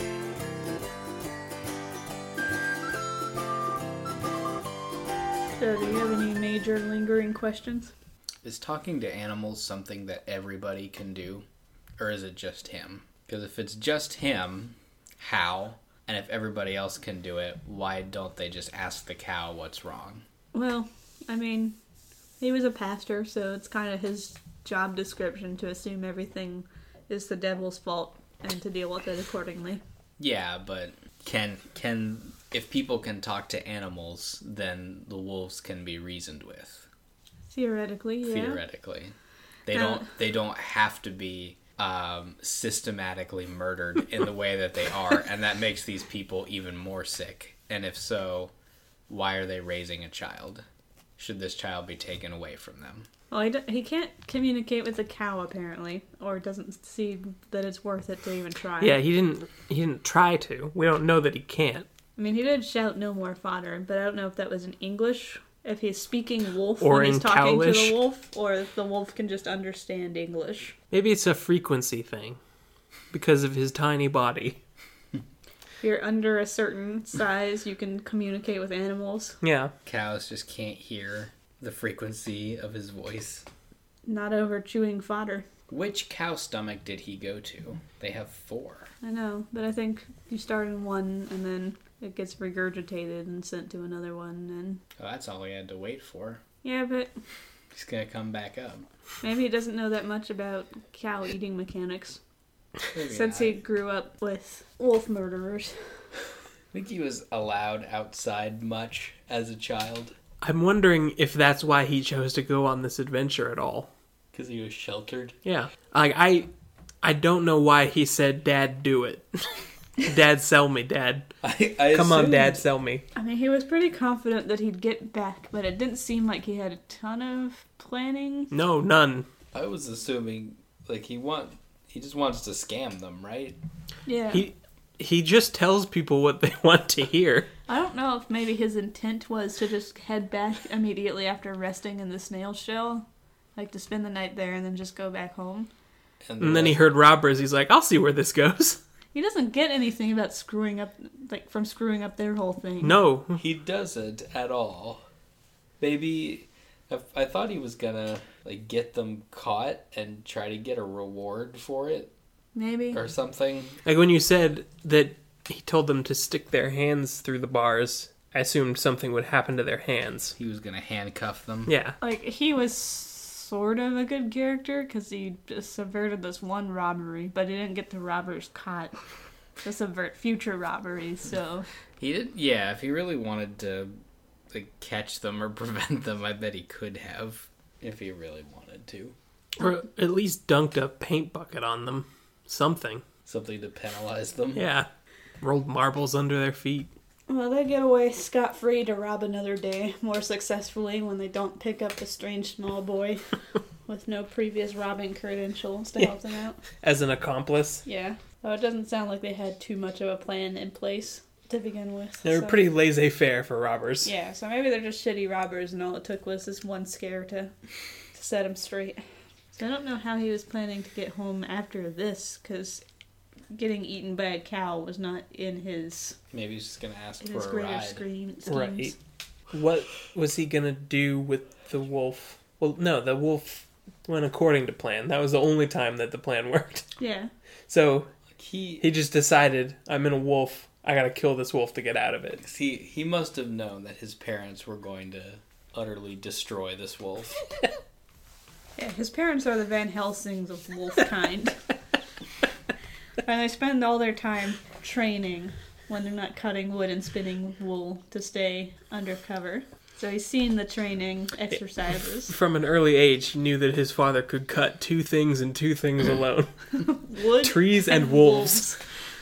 So, do you have any major lingering questions? Is talking to animals something that everybody can do? Or is it just him? Because if it's just him, how? And if everybody else can do it, why don't they just ask the cow what's wrong? Well, I mean, he was a pastor, so it's kind of his job description to assume everything is the devil's fault and to deal with it accordingly. Yeah, but can can if people can talk to animals, then the wolves can be reasoned with. Theoretically, yeah. Theoretically, they Uh, don't they don't have to be um, systematically murdered in the way that they are, and that makes these people even more sick. And if so, why are they raising a child? Should this child be taken away from them? Well, he, d- he can't communicate with the cow, apparently, or doesn't see that it's worth it to even try. Yeah, he didn't he didn't try to. We don't know that he can't. I mean, he did shout no more fodder, but I don't know if that was in English, if he's speaking wolf Or when he's in talking to Cowlish. the wolf, or if the wolf can just understand English. Maybe it's a frequency thing. Because of his tiny body. If you're under a certain size, you can communicate with animals. Yeah. Cows just can't hear the frequency of his voice. Not over chewing fodder. Which cow stomach did he go to? They have four. I know, but I think you start in one, and then it gets regurgitated and sent to another one, and... Oh, that's all he had to wait for. Yeah, but He's gonna come back up. maybe he doesn't know that much about cow eating mechanics. Maybe Since I- he grew up with wolf murderers. I think he was allowed outside much as a child. I'm wondering if that's why he chose to go on this adventure at all. Because he was sheltered. Yeah. Like, I I don't know why he said, Dad, do it. Dad, sell me, Dad. I, I Come on, assumed- Dad, sell me. I mean, he was pretty confident that he'd get back, but it didn't seem like he had a ton of planning. No, none. I was assuming, like, he want he just wants to scam them, right? Yeah. He he just tells people what they want to hear. I don't know if maybe his intent was to just head back immediately after resting in the snail shell. Like, to spend the night there and then just go back home. And then he heard robbers. He's like, I'll see where this goes. He doesn't get anything about screwing up, like, from screwing up their whole thing. No. He doesn't at all. Maybe I, I thought he was gonna like get them caught and try to get a reward for it Maybe. or something. Like when you said that he told them to stick their hands through the bars, I assumed something would happen to their hands. He was gonna handcuff them. Yeah. Like, he was sort of a good character because he just subverted this one robbery, but he didn't get the robbers caught to subvert future robberies, so... He did, yeah. If he really wanted to like catch them or prevent them, I bet he could have. If he really wanted to, Or at least dunked a paint bucket on them. Something. something to penalize them. Yeah. Rolled marbles under their feet. Well, they get away scot-free to rob another day more successfully when they don't pick up the strange small boy with no previous robbing credentials to help them out. As an accomplice. Yeah. So it doesn't sound like they had too much of a plan in place to begin with. They were so. pretty laissez-faire for robbers. Yeah, so maybe they're just shitty robbers and all it took was this one scare to, to set them straight. So I don't know how he was planning to get home after this, because getting eaten by a cow was not in his, Maybe he's just gonna ask in for his a greater ride. screen, schemes. Right. What was he gonna do with the wolf? Well, no, the wolf went according to plan. That was the only time that the plan worked. Yeah. So He he just decided, I'm in a wolf. I gotta kill this wolf to get out of it. he he must have known that his parents were going to utterly destroy this wolf. Yeah, his parents are the Van Helsings of wolf kind. And they spend all their time training when they're not cutting wood and spinning wool to stay undercover. So he's seen the training exercises. From an early age, he knew that his father could cut two things and two things alone. Wood Trees and, wolves.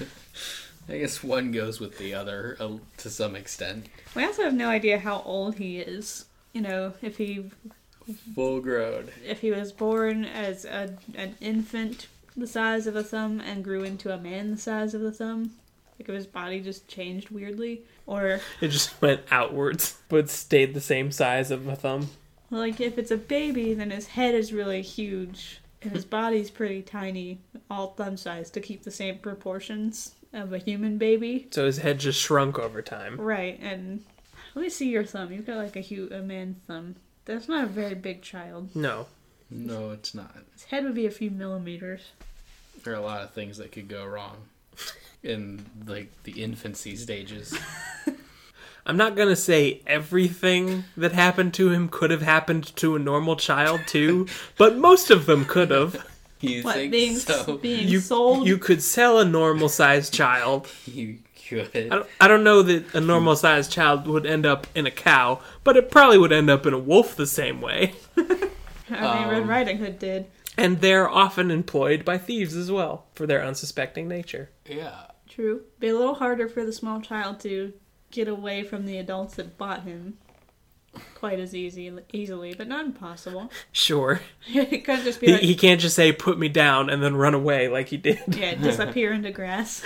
I guess one goes with the other uh, to some extent. We also have no idea how old he is. You know, if he Full grown. if he was born as a, an infant the size of a thumb and grew into a man the size of the thumb. Like if his body just changed weirdly. Or, It just went outwards, but stayed the same size of a thumb. like, if it's a baby, then his head is really huge and his body's pretty tiny, all thumb size, to keep the same proportions of a human baby. So his head just shrunk over time. Right, and let me see your thumb. You've got like a, hu- a man thumb. That's not a very big child. No. No, it's not. His head would be a few millimeters. There are a lot of things that could go wrong in like the infancy stages. I'm not gonna say everything that happened to him could have happened to a normal child too, but most of them could have. You What, think being, so? being You, sold? you could sell a normal sized child. You could. I don't, I don't know that a normal sized child would end up in a cow, but it probably would end up in a wolf the same way. I mean, Red Um, Riding Hood did. And they're often employed by thieves as well, for their unsuspecting nature. Yeah. True. Be a little harder for the small child to get away from the adults that bought him. Quite as easy, easily, but not impossible. Sure. It could just be He, like, he can't just say, put me down, and then run away like he did. yeah, disappear into grass.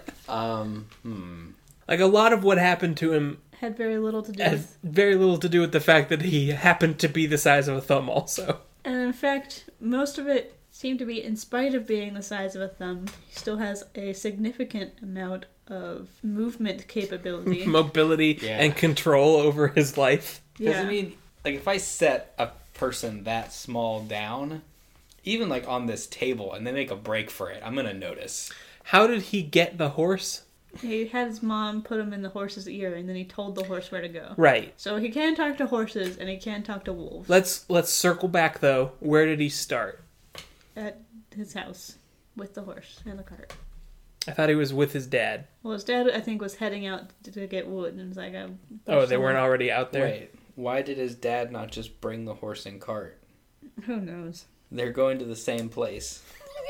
Um. Hmm. Like, a lot of what happened to him Had very little to do had with. very little to do with the fact that he happened to be the size of a thumb also. And in fact, most of it seemed to be, in spite of being the size of a thumb, he still has a significant amount of movement capability. Mobility Yeah. and control over his life. Because, Yeah. I mean, like, if I set a person that small down, even, like, on this table, and they make a break for it, I'm gonna notice. How did he get the horse? He had his mom put him in the horse's ear, and then he told the horse where to go. Right. So he can talk to horses, and he can talk to wolves Let's let's circle back though. Where did he start? at his house with the horse and the cart. I thought he was with his dad. Well, his dad, I think, was heading out to, to get wood, and was like, I Oh, they weren't already out there? Wait, why did his dad not just bring the horse and cart? Who knows? They're going to the same place.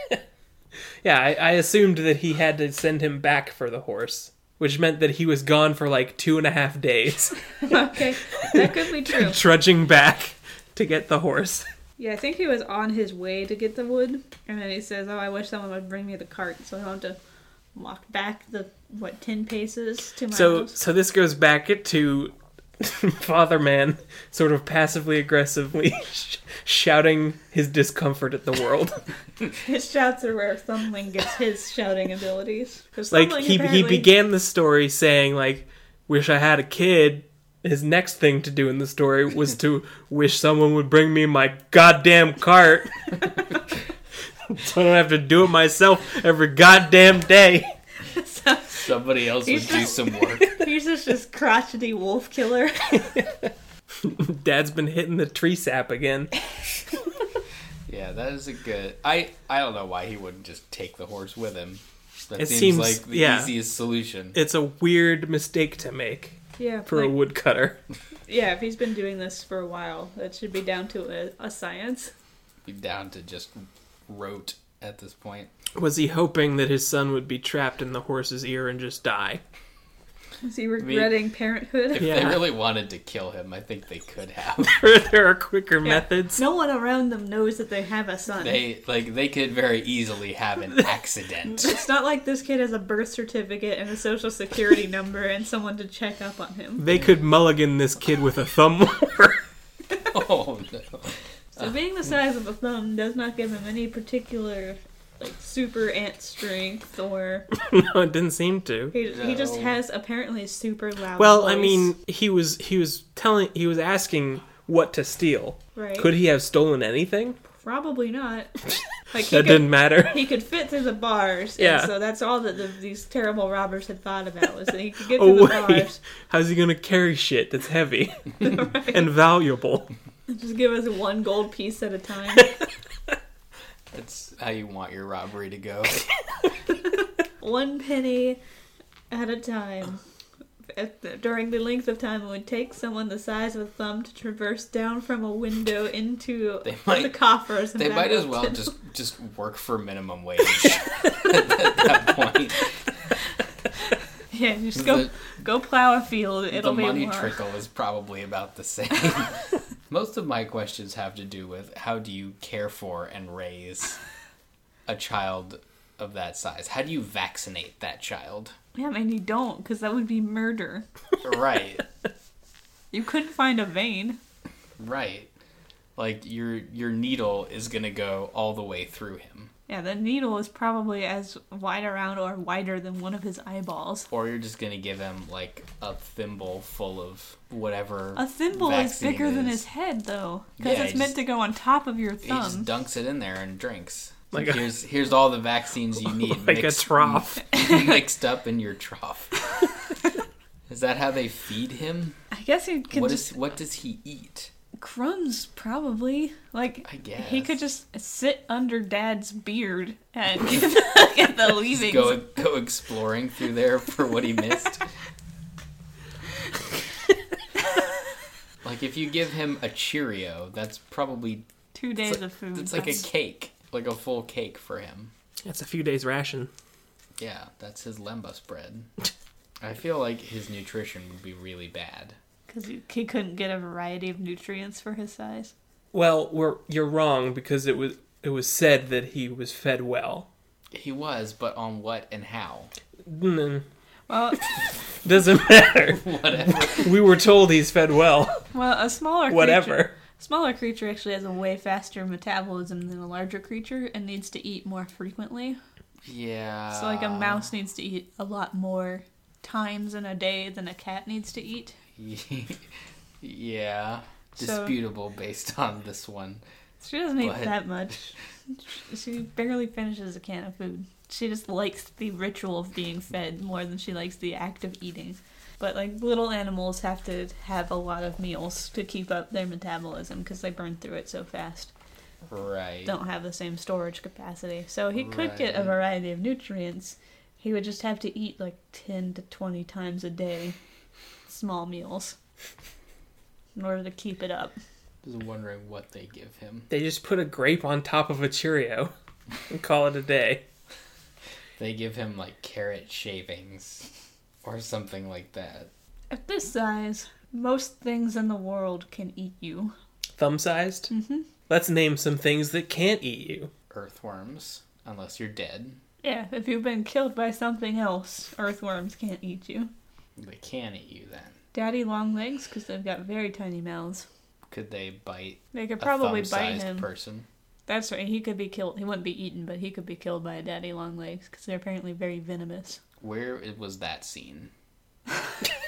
Yeah, I, I assumed that he had to send him back for the horse, which meant that he was gone for like two and a half days, Okay, that could be true. trudging back to get the horse. Yeah, I think he was on his way to get the wood, and then he says, oh, I wish someone would bring me the cart, so I want to walk back the, what, ten paces to my So, house. so this goes back to Father Man sort of passively aggressively sh- shouting his discomfort at the world. His shouts are where Thumbling gets his shouting abilities. 'Cause Like Thumbling he he apparently- began the story saying like, "Wish I had a kid," his next thing to do in the story was to wish someone would bring me my goddamn cart. So I don't have to do it myself every goddamn day. So, Somebody else would He's do just- some work. he's just this crotchety wolf killer. Dad's been hitting the tree sap again. Yeah, that is a good... I, I don't know why he wouldn't just take the horse with him. That It seems, seems- like the yeah. easiest solution. It's a weird mistake to make Yeah, for a like- woodcutter. yeah. If he's been doing this for a while, that should be down to a, a science. Be down to just rote at this point. Was he hoping that his son would be trapped in the horse's ear and just die? Is he regretting parenthood? If Yeah. they really wanted to kill him, I think they could have. There are quicker Yeah. methods. No one around them knows that they have a son. They like they could very easily have an accident. It's not like this kid has a birth certificate and a social security number and someone to check up on him. They could mulligan this kid with a thumb war. Oh no. So being the size of a thumb does not give him any particular like super ant strength or No, it didn't seem to. he, he just No. has apparently super loud Well, I voice. mean, he was he was telling he was asking what to steal. right. Could he have stolen anything? Probably not. Like he That could, didn't matter. he could fit through the bars. Yeah. And so that's all that the, these terrible robbers had thought about was that he could get Oh through the wait, bars. how's he gonna carry shit that's heavy Right. and valuable? Just give us one gold piece at a time. That's how you want your robbery to go. One penny at a time. At the, during the length of time it would take someone the size of a thumb to traverse down from a window into They the might- coffers. And They back might as up well to- just just work for minimum wage at that point. yeah, just go The- go plow a field. It'll the be money more. trickle is probably about the same. Most of my questions have to do with how do you care for and raise a child of that size? How do you vaccinate that child? Yeah, I mean you don't, because that would be murder. Right, You couldn't find a vein. right. Like your your needle is gonna go all the way through him, Yeah, the needle is probably as wide around or wider than one of his eyeballs. or you're just gonna give him like a thimble full of whatever. A thimble is vaccine bigger than is. his head, though, because Yeah, it's he meant just- to go on top of your He just thumb. dunks it in there and drinks. Like a- here's here's all the vaccines you need. Like a mixed- trough. mixed up in your trough. Is that how they feed him? I guess he could What just is what does he eat? crumbs, probably. Like I guess he could just sit under Dad's beard and get the, get the leavings. go go exploring through there for what he missed. Like if you give him a Cheerio, that's probably Two days it's like, of food. it's like a cake, like a full cake for him. That's a few days ration. Yeah, that's his lembas bread. I feel like his nutrition would be really bad. Because he, he couldn't get a variety of nutrients for his size. Well, we're you're wrong because it was it was said that he was fed well. He was, but on what and how? Mm, Well, doesn't matter. Whatever. We were told he's fed well. well, a smaller creature, Whatever. smaller creature actually has a way faster metabolism than a larger creature and needs to eat more frequently. Yeah. So like a mouse needs to eat a lot more times in a day than a cat needs to eat. Yeah. So- Disputable based on this one. She doesn't eat But- that much. She barely finishes a can of food. She just likes the ritual of being fed more than she likes the act of eating. But like little animals have to have a lot of meals to keep up their metabolism because they burn through it so fast. Right. Don't have the same storage capacity. So he could get a Right. variety of nutrients. He would just have to eat like ten to twenty times a day, small meals, in order to keep it up. Just wondering what they give him. They just put a grape on top of a Cheerio and call it a day. They give him like carrot shavings or something like that. At this size, most things in the world can eat you. Thumb-sized? Mm-hmm. Let's name some things that can't eat you. Earthworms, unless you're dead. Yeah, if you've been killed by something else, earthworms can't eat you. They can eat you then. Daddy long legs, because they've got very tiny mouths. Could they bite They could a probably bite thumb-sized him. person? That's right, he could be killed. He wouldn't be eaten, but he could be killed by a daddy long legs, because they're apparently very venomous. Where it was that scene?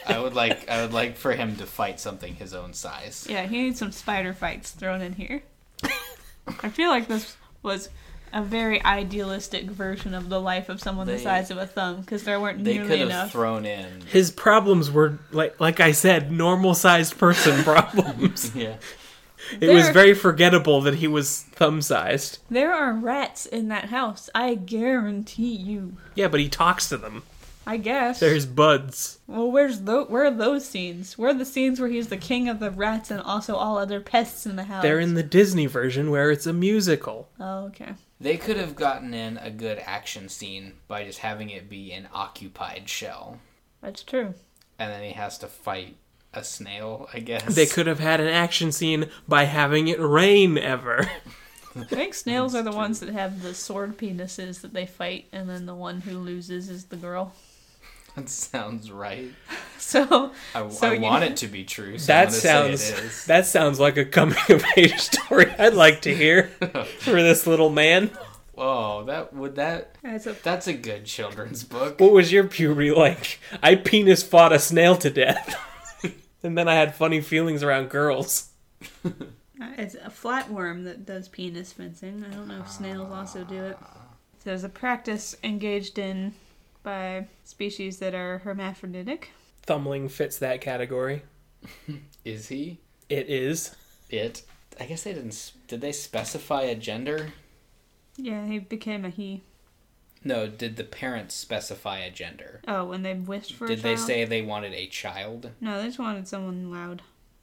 I would like I would like for him to fight something his own size. Yeah, he needs some spider fights thrown in here. I feel like this was a very idealistic version of the life of someone They- the size of a thumb, because there weren't They nearly could have enough. thrown in. His problems were, like like I said, normal-sized person problems. Yeah. It was There- very forgettable that he was thumb-sized. There are rats in that house, I guarantee you. Yeah, but he talks to them. I guess. They're his buds. Well, where's tho- where are those scenes? Where are the scenes where he's the king of the rats and also all other pests in the house? They're in the Disney version where it's a musical. Oh, okay. They could have gotten in a good action scene by just having it be an occupied shell. That's true. And then he has to fight a snail, I guess. They could have had an action scene by having it rain ever. I think snails are the ones that have the sword penises that they fight, and then the one who loses is the girl. That sounds right. So, I, So I you- want it to be true. So That I'm gonna sounds say it is. that sounds like a coming of age story I'd like to hear for this little man. Whoa, that would that it's a, that's a good children's book. What was your puberty like? I penis fought a snail to death. And then I had funny feelings around girls. it's a flatworm that does penis fencing. I don't know if snails also do it. There's a practice engaged in by species that are hermaphroditic. Thumbling fits that category. Is he? It is. It? I guess they didn't. s- Did they specify a gender? Yeah, he became a he. No. Did the parents specify a gender? Oh, when they wished for Did a they child? say they wanted a child? No, they just wanted someone loud.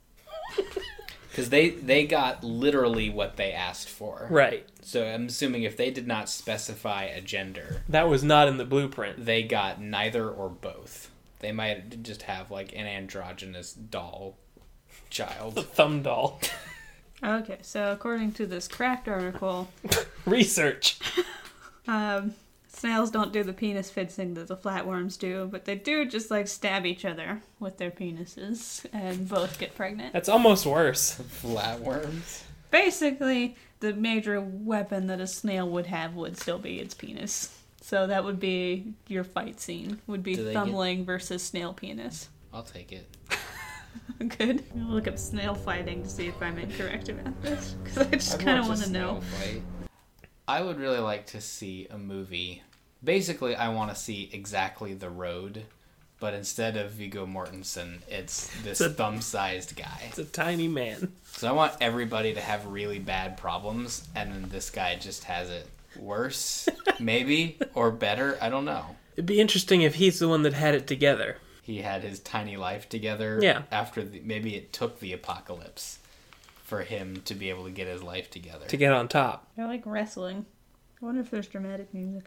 Because they they got literally what they asked for. Right. So I'm assuming if they did not specify a gender, That was not in the blueprint. they got neither or both. They might just have like an androgynous doll child. Thumb doll. Okay, so according to this Craft article, Research. um, snails don't do the penis fencing that the flatworms do, but they do just like stab each other with their penises and both get pregnant. That's almost worse. Flatworms. Basically, the major weapon that a snail would have would still be its penis. So that would be your fight scene. Would be Do they thumbling versus snail penis. I'll take it. Good. I'll look up snail fighting to see if I'm incorrect about this, because I just I'd kind of watch a want to know. snail fight. I would really like to see a movie. Basically, I want to see exactly The Road, but instead of Viggo Mortensen, it's this It's a- thumb-sized guy. It's a tiny man. So I want everybody to have really bad problems, and then this guy just has it worse, maybe, or better. I don't know. It'd be interesting if he's the one that had it together. He had his tiny life together. Yeah. After the, maybe it took the apocalypse for him to be able to get his life together. To get on top. I like wrestling. I wonder if there's dramatic music.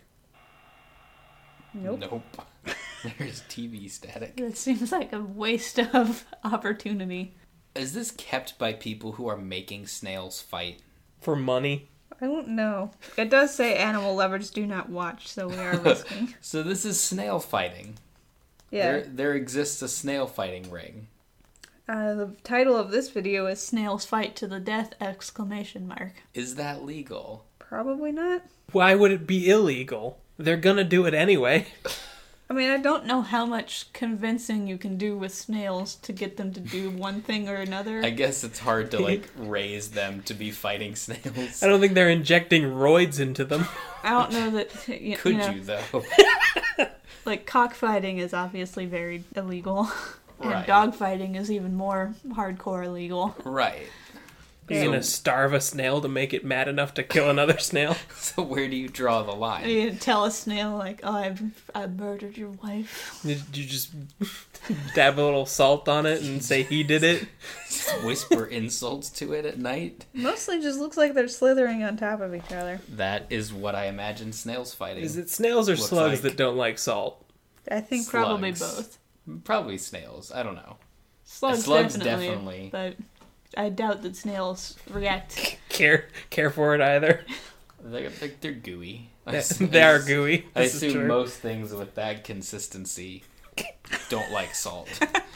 Nope. Nope. There's T V static. It seems like a waste of opportunity. Is this kept by people who are making snails fight? For money. I don't know. It does say animal lovers do not watch, so we are risking. So this is snail fighting. Yeah. There, there exists a snail fighting ring. Uh, the title of this video is Snails Fight to the Death! Exclamation mark. Is that legal? Probably not. Why would it be illegal? They're gonna do it anyway. I mean, I don't know how much convincing you can do with snails to get them to do one thing or another. I guess it's hard to like raise them to be fighting snails. I don't think they're injecting roids into them. I don't know that, you, Could you know, you though? like cockfighting is obviously very illegal. And Right. dogfighting is even more hardcore illegal. Right. You're So- gonna starve a snail to make it mad enough to kill another snail? So where do you draw the line? You tell a snail, like, oh, I've, I murdered your wife. Did you just dab a little salt on it and say he did it? Whisper insults to it at night? Mostly just looks like they're slithering on top of each other. That is what I imagine snails fighting. Is it snails or Looks slugs like- that don't like salt? I think probably Slugs. both. Probably snails. I don't know. Slugs, Slugs definitely, definitely. But I doubt that snails react. Care care for it either? They're, they're, they're gooey. I They, s- they I are s- gooey. I This is assume true. most things with that consistency don't like salt.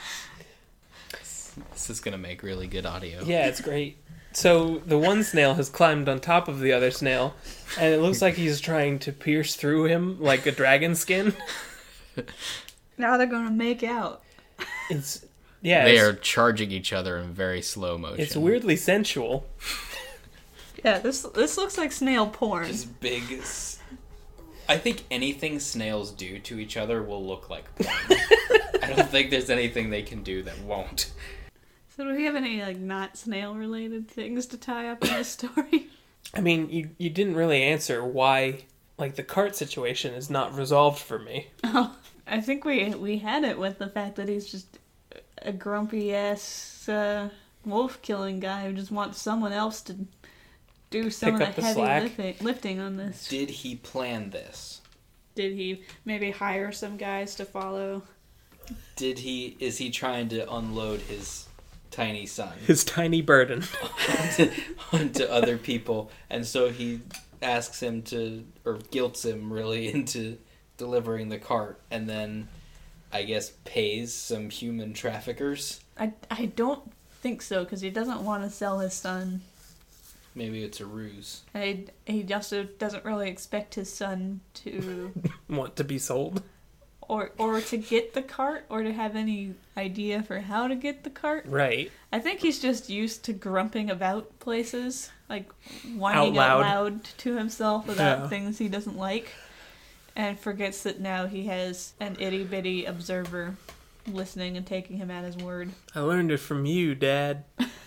This is going to make really good audio. Yeah, it's great. So the one snail has climbed on top of the other snail, and it looks like he's trying to pierce through him like a dragon skin. Now they're gonna make out. It's yeah. They it's, are charging each other in very slow motion. It's weirdly sensual. Yeah, this this looks like snail porn. Just big. s- I think anything snails do to each other will look like porn. I don't think there's anything they can do that won't. So do we have any like not snail related things to tie up in this story? I mean, you you didn't really answer why, like, the cart situation is not resolved for me. Oh, I think we we had it with the fact that he's just a grumpy ass uh, wolf killing guy who just wants someone else to do some Pick of up the the heavy slack. lifting, lifting on this. Did he plan this? Did he maybe hire some guys to follow? Did he? Is he trying to unload his tiny son His tiny burden. onto, onto other people, and so he asks him to, or guilts him really into delivering the cart, and then I guess pays some human traffickers. I, I don't think so, because he doesn't want to sell his son. Maybe it's a ruse. And he, he also doesn't really expect his son to, Want to be sold? or or to get the cart, or to have any idea for how to get the cart. Right. I think he's just used to grumping about places, like whining Out out loud. loud to himself about Yeah. things he doesn't like, and forgets that now he has an itty bitty observer listening and taking him at his word. I learned it from you, Dad.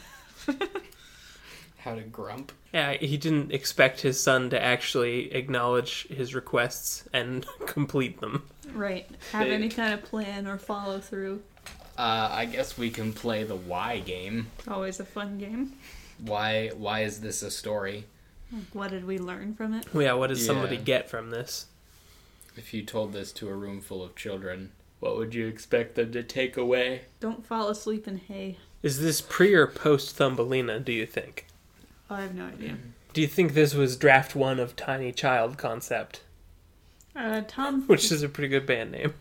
How to grump. Yeah, he didn't expect his son to actually acknowledge his requests and complete them. Right. Have Big. any kind of plan or follow through. Uh, I guess we can play the why game. Always a fun game. Why? Why is this a story? Like, what did we learn from it? Yeah, what does Yeah. somebody get from this? If you told this to a room full of children, what would you expect them to take away? Don't fall asleep in hay. Is this pre or post Thumbelina, do you think? Oh, I have no idea. Do you think this was draft one of Tiny Child Concept? Uh, Tom. Which is a pretty good band name.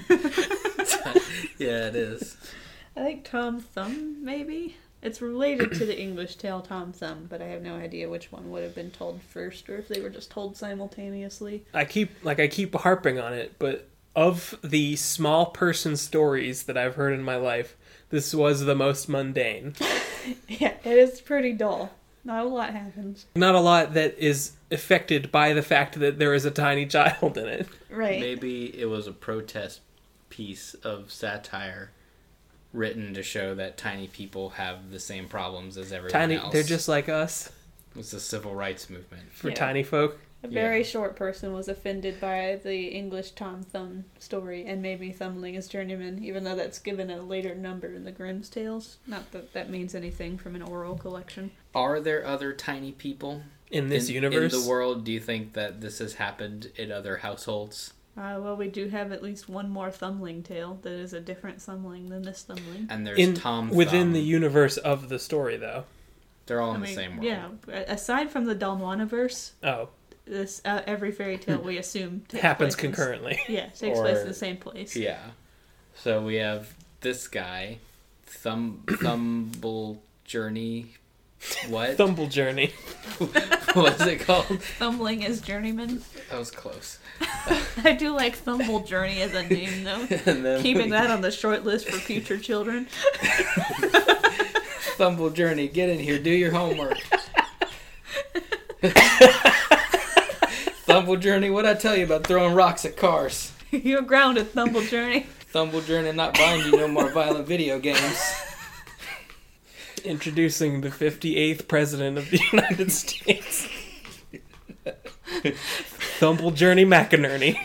Yeah, it is. I think Tom Thumb, maybe? It's related to the English tale Tom Thumb, but I have no idea which one would have been told first, or if they were just told simultaneously. I keep like I keep harping on it, but of the small person stories that I've heard in my life, this was the most mundane. Yeah, it is pretty dull. Not a lot happens. Not a lot that is affected by the fact that there is a tiny child in it. Right. Maybe it was a protest piece of satire written to show that tiny people have the same problems as everyone Tiny, else. they're just like us It's the civil rights movement. for Yeah. tiny folk. A very Yeah. short person was offended by the English Tom Thumb story, and maybe Thumbling is Journeyman, even though that's given a later number in the Grimm's Tales. Not that that means anything from an oral collection. Are there other tiny people In this in, universe, in the world? Do you think that this has happened in other households? Uh, well, we do have at least one more Thumbling tale that is a different Thumbling than this Thumbling. And there's in Tom within Thumb. the universe of the story, though. They're all I in mean, the same world. yeah. a- Aside from the Dalmanaverse, Oh, this uh, every fairy tale we assume takes happens place in- concurrently. Yeah, takes place in Or- the same place. Yeah. So we have this guy, Thumb Thumble Journey. What? Thumble Journey. What's it called? Thumbling is Journeyman. That was close. I do like Thumble Journey as a name, though. And then Keeping that on the short list for future children. Thumble Journey, get in here, do your homework. Thumble Journey, what'd I tell you about throwing rocks at cars? You're grounded, Thumble Journey. Thumble Journey not buying you no more violent video games. Introducing the fifty-eighth President of the United States. Thumble Journey McInerney.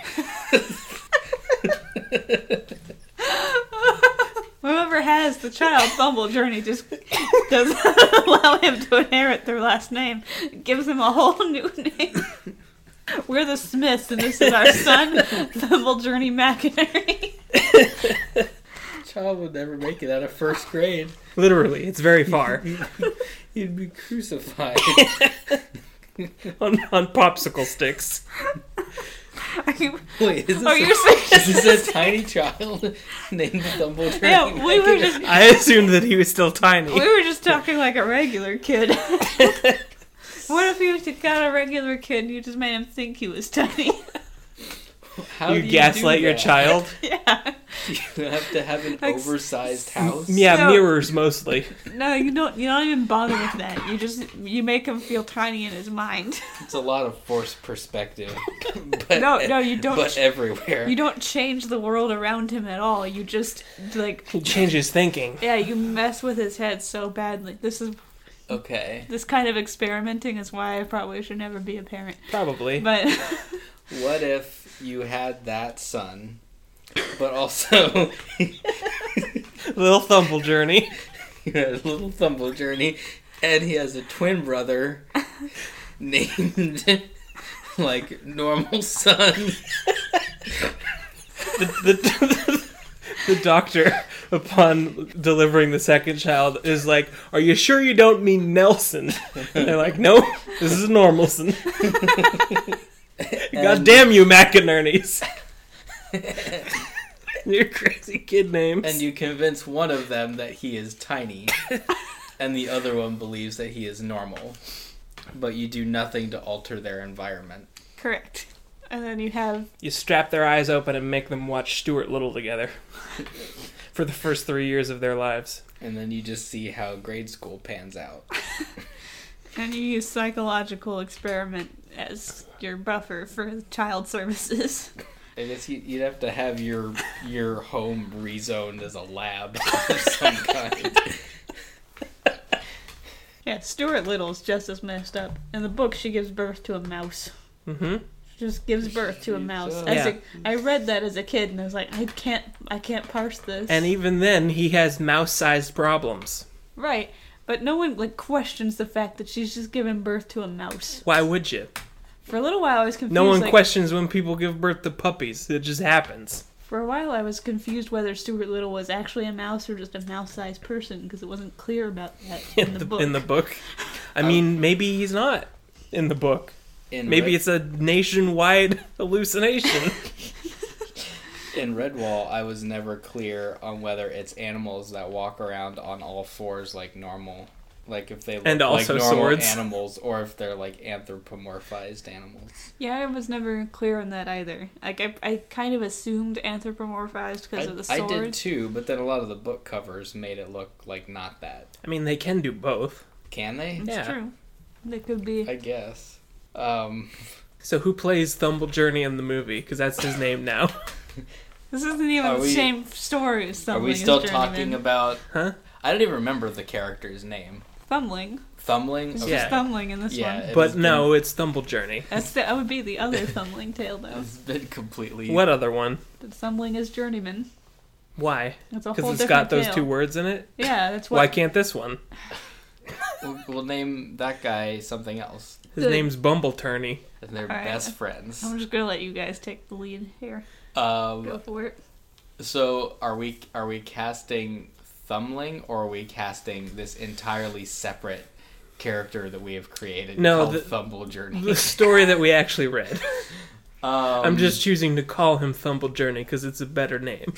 Whoever has the child, Thumble Journey just doesn't allow him to inherit their last name. It gives him a whole new name. We're the Smiths, and this is our son, Thumble Journey McInerney. Child would never make it out of first grade. Literally, it's very far. He'd be crucified. on, on popsicle sticks. Are you, Wait, is this, are a, you saying is this a tiny child named Thumble Journey? Yeah, we were just I assumed that he was still tiny. we were just talking like a regular kid. What if you got a regular kid and you just made him think he was tiny? How you do gaslight do your that? child. Yeah. You have to have an Like, oversized house. Yeah, No. mirrors mostly. No, you don't. You don't even bother with that. You just you make him feel tiny in his mind. It's a lot of forced perspective. But, No, no, you don't. But everywhere. You don't change the world around him at all. You just like He changes thinking. yeah, you mess with his head so badly. This is Okay. this kind of experimenting is why I probably should never be a parent. Probably. But What if you had that son, but also Little Thumble Journey. you had a little Thumble Journey, and he has a twin brother named like Normal Son. The, the, the doctor, upon delivering the second child, is like, "Are you sure you don't mean Nelson?" And they're like, "No, this is Normalson." God damn you, McInerney's. Your crazy kid names. And you convince one of them that he is tiny, and the other one believes that he is normal. But you do nothing to alter their environment. correct. And then you have You strap their eyes open and make them watch Stuart Little together for the first three years of their lives. And then you just see how grade school pans out. and you use psychological experiment as your buffer for child services. I guess you- you'd have to have your your home rezoned as a lab of some kind. Yeah, Stuart Little's just as messed up. In the book, she gives birth to a mouse. Mm-hmm. She just gives birth to a She mouse. does. As Yeah. a, I read that as a kid, and I was like, I can't, I can't parse this. And even then, he has mouse-sized problems. right, but no one like questions the fact that she's just giving birth to a mouse. Why would you? For a little while, I was confused. No one like, questions when people give birth to puppies. It just happens. For a while, I was confused whether Stuart Little was actually a mouse or just a mouse-sized person because it wasn't clear about that in, In the, the, book. in the book. I mean, maybe he's not in the book. In Maybe Red, it's a nationwide hallucination. in Redwall, I was never clear on whether it's animals that walk around on all fours like normal, like if they look And also like normal swords. animals, or if they're like anthropomorphized animals. Yeah, I was never clear on that either. Like I, I kind of assumed anthropomorphized because I, of the I swords. did too, but then a lot of the book covers made it look like not that. I mean, they can do both. Can they? It's Yeah. true. They could be. I guess. Um, So who plays Thumble Journey in the movie? Because that's his name now. This isn't even Are the we- same story as are Thumbling. we still as talking Journeyman. about? Huh? I don't even remember the character's name. Thumbling? Thumbling. It's Okay. just Yeah. Thumbling in this Yeah, one. it But has no, it's Thumble Journey. That's the, that would be the other Thumbling tale, though. It's been completely. What other one? The Thumbling is Journeyman. Why? It's a whole Because it's different got those tale. two words in it? Yeah, that's what. Why can't this one? We'll, we'll name that guy something else, His The- name's Bumble Turney. and they're Alright. best friends. I'm just gonna let you guys take the lead here. Go Um, for it. so are we are we casting Thumbling, or are we casting this entirely separate character that we have created No, called the- Thumble Journey? The story that we actually read. Um, I'm just choosing to call him Thumble Journey because it's a better name.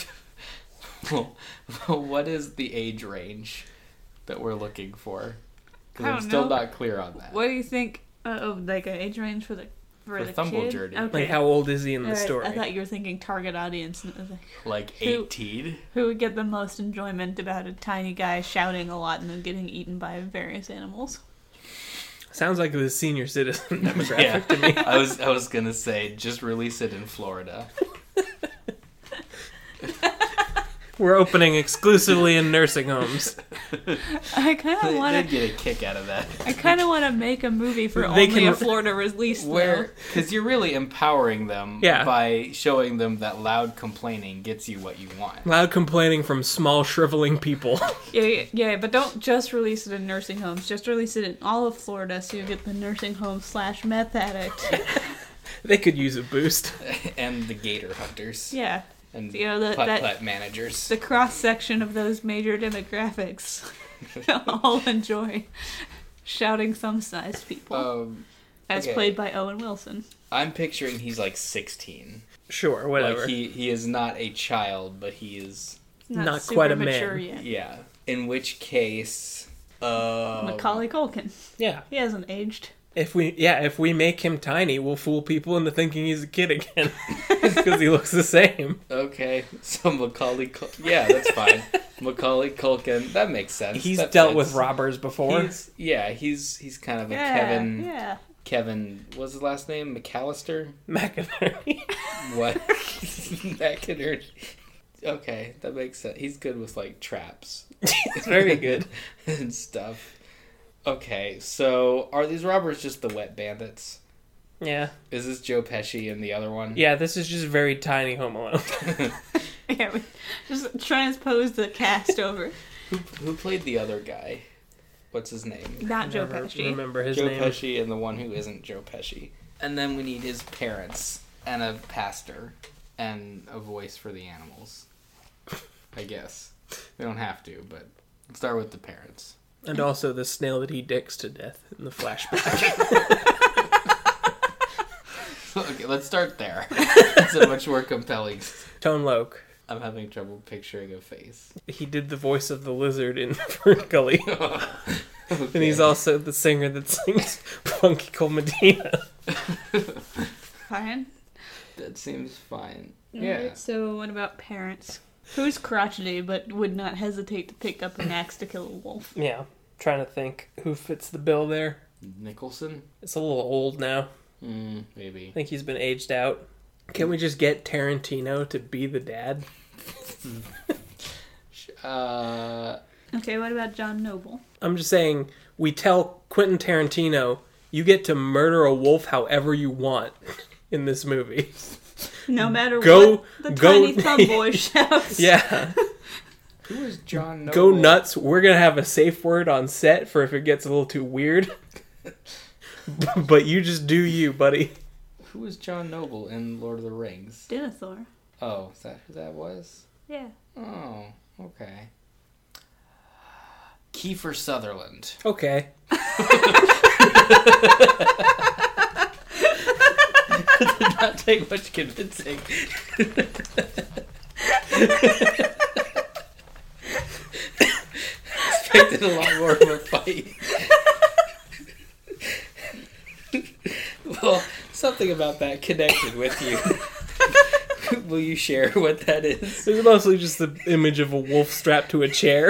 what is the age range that we're looking for? Because I I'm don't still know. not clear on that. What do you think uh, of like an age range for the for, For the Thumble kid? Journey. Okay. Like, how old is he in the Alright, story? I thought you were thinking target audience. and it was like, Like Who- eighteen? who would get the most enjoyment about a tiny guy shouting a lot and then getting eaten by various animals? Sounds like the senior citizen demographic Yeah, to me. I was I was gonna say just release it in Florida. We're opening exclusively in nursing homes. I kind of They, want they'd to. get a kick out of that. I kind of want to make a movie for They only can- a Florida release. Where, because you're really empowering them Yeah. by showing them that loud complaining gets you what you want. Loud complaining from small, shriveling people. though. Yeah, yeah, yeah, but don't just release it in nursing homes. Just release it in all of Florida, so you get the nursing home slash meth addict. They could use a boost. And the gator hunters. Yeah, And you know the, putt that putt managers. the cross section of those major demographics all enjoy shouting thumb-sized people, Um, as okay. played by Owen Wilson. I'm picturing he's like sixteen. Sure, whatever. Like he, he is not a child, but he is, Not super quite a man. mature yet. yeah. In which case, uh, Macaulay Culkin. yeah. He hasn't aged. If we, yeah, if we make him tiny, we'll fool people into thinking he's a kid again. Because he looks the same. Okay, so Macaulay Cul- yeah, that's fine. Macaulay Culkin, that makes sense. He's that dealt fits. with robbers before. He's, yeah, he's he's kind of a Yeah, Kevin. yeah. Kevin, what's his last name? McAllister? McInerney. What? McInerney. Okay, that makes sense. He's good with like traps. It's very good. And stuff. Okay, so are these robbers just the wet bandits? Yeah. Is this Joe Pesci and the other one? Yeah, this is just very tiny Home Alone. Yeah, we just transpose the cast over. Who who played the other guy? What's his name? Not Joe Never Pesci. remember his Joe name. Pesci and the one who isn't Joe Pesci. And then we need his parents and a pastor and a voice for the animals. I guess. We don't have to, but let's start with the parents. And also the snail that he dicks to death in the flashback. Okay, let's start there. It's a much more compelling. Tone Loc. I'm having trouble picturing a face. He did the voice of the lizard in Ferngully. Okay. And he's also the singer that sings Funky Cold Medina. Fine. That seems fine. Alright, Yeah. so what about parents? Who's crotchety but would not hesitate to pick up an axe to kill a wolf? Yeah, trying to think who fits the bill there. Nicholson? It's a little old now. Mm, maybe. I think he's been aged out. Can we just get Tarantino to be the dad? Uh, Okay, what about John Noble? I'm just saying, we tell Quentin Tarantino, you get to murder a wolf however you want in this movie. No matter Go- what the go- tiny thumb boy shouts. Yeah. who is John Noble? Go nuts. We're going to have a safe word on set for if it gets a little too weird. But you just do you, buddy. Who is John Noble in Lord of the Rings? Denethor. Oh, is that who that was? Yeah. Oh, okay. Kiefer Sutherland. Okay. Did not take much convincing. Expected a lot more of a fight. Well, something about that connected with you. Will you share what that is? It's mostly just the image of a wolf strapped to a chair.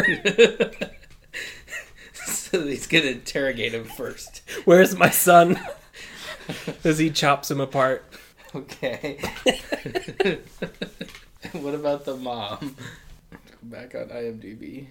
So he's gonna interrogate him first. Where's my son? As he chops him apart. Okay. What about the mom? Go back on IMDb.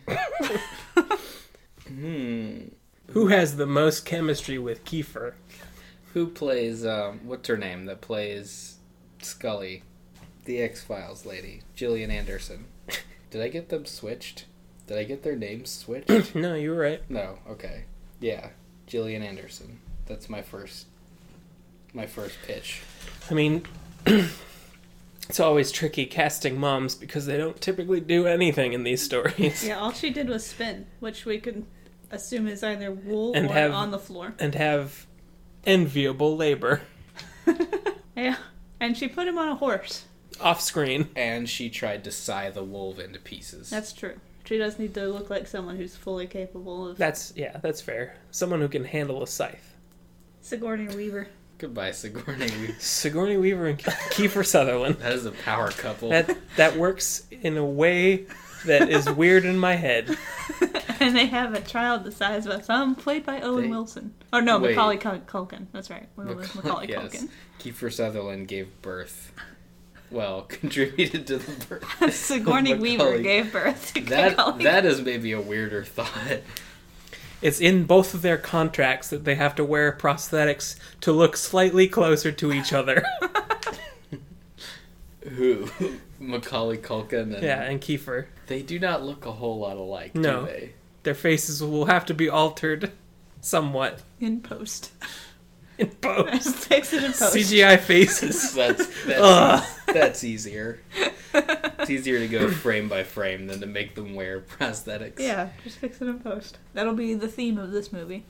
Hmm. Who has the most chemistry with Kiefer? Who plays, um, what's her name that plays Scully? The X-Files lady. Gillian Anderson. Did I get them switched? Did I get their names switched? No, you were right. No, okay. Yeah, Gillian Anderson. That's my first, my first pitch. I mean, it's always tricky casting moms because they don't typically do anything in these stories. Yeah, all she did was spin, which we could assume is either wool And or have- on the floor. And have enviable labor. Yeah. And she put him on a horse. Off screen. And she tried to sigh the wolf into pieces. That's true. She does need to look like someone who's fully capable of That's, yeah, that's fair. Someone who can handle a scythe. Sigourney Weaver. Goodbye, Sigourney Weaver. Sigourney Weaver and Kiefer Sutherland. That is a power couple. That that works in a way that is weird in my head. And they have a child the size of a thumb, played by Owen They- Wilson. Oh no, Wait. Macaulay Cul- Culkin. That's right. Macaulay, Macaulay yes. Culkin. Kiefer Sutherland gave birth. Well, contributed to the birth. Sigourney Weaver Macaulay. gave birth to That Macaulay. that is maybe a weirder thought. It's in both of their contracts that they have to wear prosthetics to look slightly closer to each other. Who? Macaulay Culkin and Yeah, and Kiefer. they do not look a whole lot alike, No. do they? Their faces will have to be altered somewhat In post. in post. Just fix it in post. C G I faces. That's that's, Ugh. that's easier. It's easier to go frame by frame than to make them wear prosthetics. Yeah, just fix it in post. That'll be the theme of this movie.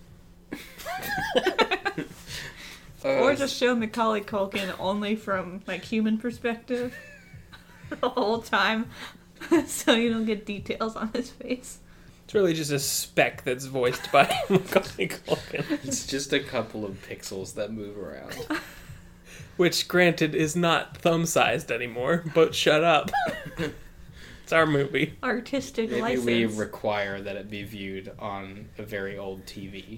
Uh, Or just show Macaulay Culkin only from, like, human perspective the whole time. So you don't get details on his face. It's really just a speck that's voiced by Macaulay Culkin. It's just a couple of pixels that move around. Which, granted, is not thumb-sized anymore, but shut up. It's our movie. Artistic Maybe license. we require that it be viewed on a very old T V.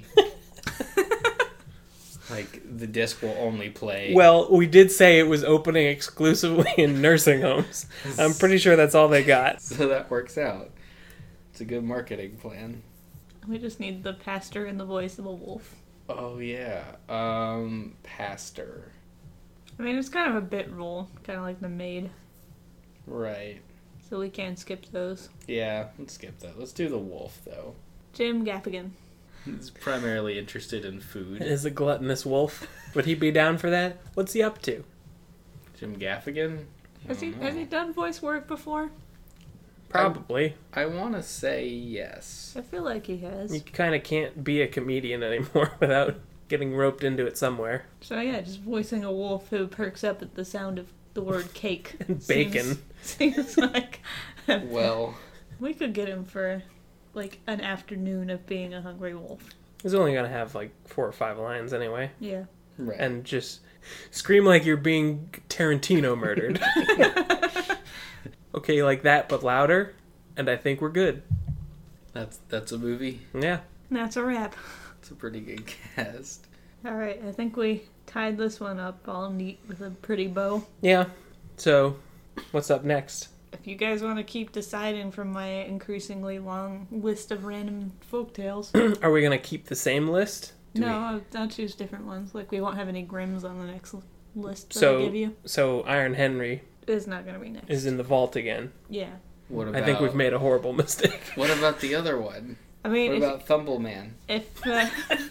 Like, the disc will only play... Well, we did say it was opening exclusively in nursing homes. I'm pretty sure that's all they got. So that works out. It's a good marketing plan. We just need the pastor in the voice of a wolf. Oh, yeah. Um, pastor. I mean, it's kind of a bit role, kind of like the maid. Right. So we can skip those. Yeah, let's skip that. Let's do the wolf, though. Jim Gaffigan. He's primarily interested in food. Is a gluttonous wolf. Would he be down for that? What's he up to? Jim Gaffigan? I Has he don't has know. he done voice work before? Probably. I want to say yes. I feel like he has. You kind of can't be a comedian anymore without getting roped into it somewhere. So yeah, just voicing a wolf who perks up at the sound of the word cake. And bacon. Seems, seems like Well, we could get him for like an afternoon of being a hungry wolf. He's only going to have like four or five lines anyway. Yeah. right. And just scream like you're being Tarantino murdered. Okay, like that, but louder. And I think we're good. that's that's a movie. Yeah. That's a wrap. It's a pretty good cast. All right, I think we tied this one up all neat with a pretty bow. Yeah. So, what's up next? If you guys want to keep deciding from my increasingly long list of random folktales, Are we going to keep the same list? Do no, we- I'll, I'll choose different ones. Like we won't have any Grimms on the next l- list that I So, give you. so Iron Henry It's not gonna be next. is in the vault again. Yeah, What about? I think we've made a horrible mistake. What about the other one? I mean, What if, about Thumbleman? if uh,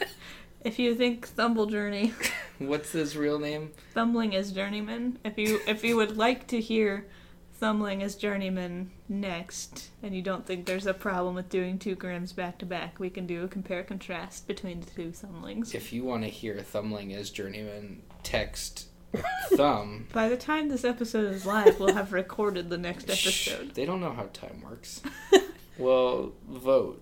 if you think Thumble Journey, What's his real name? Thumbling as Journeyman, if you if you would like to hear Thumbling as Journeyman next, and you don't think there's a problem with doing two Grimms back to back, we can do a compare contrast between the two Thumblings. If you want to hear Thumbling as Journeyman, text Thumb. By the time this episode is live, we'll have recorded the next Shh, episode. they don't know how time works. Well, vote.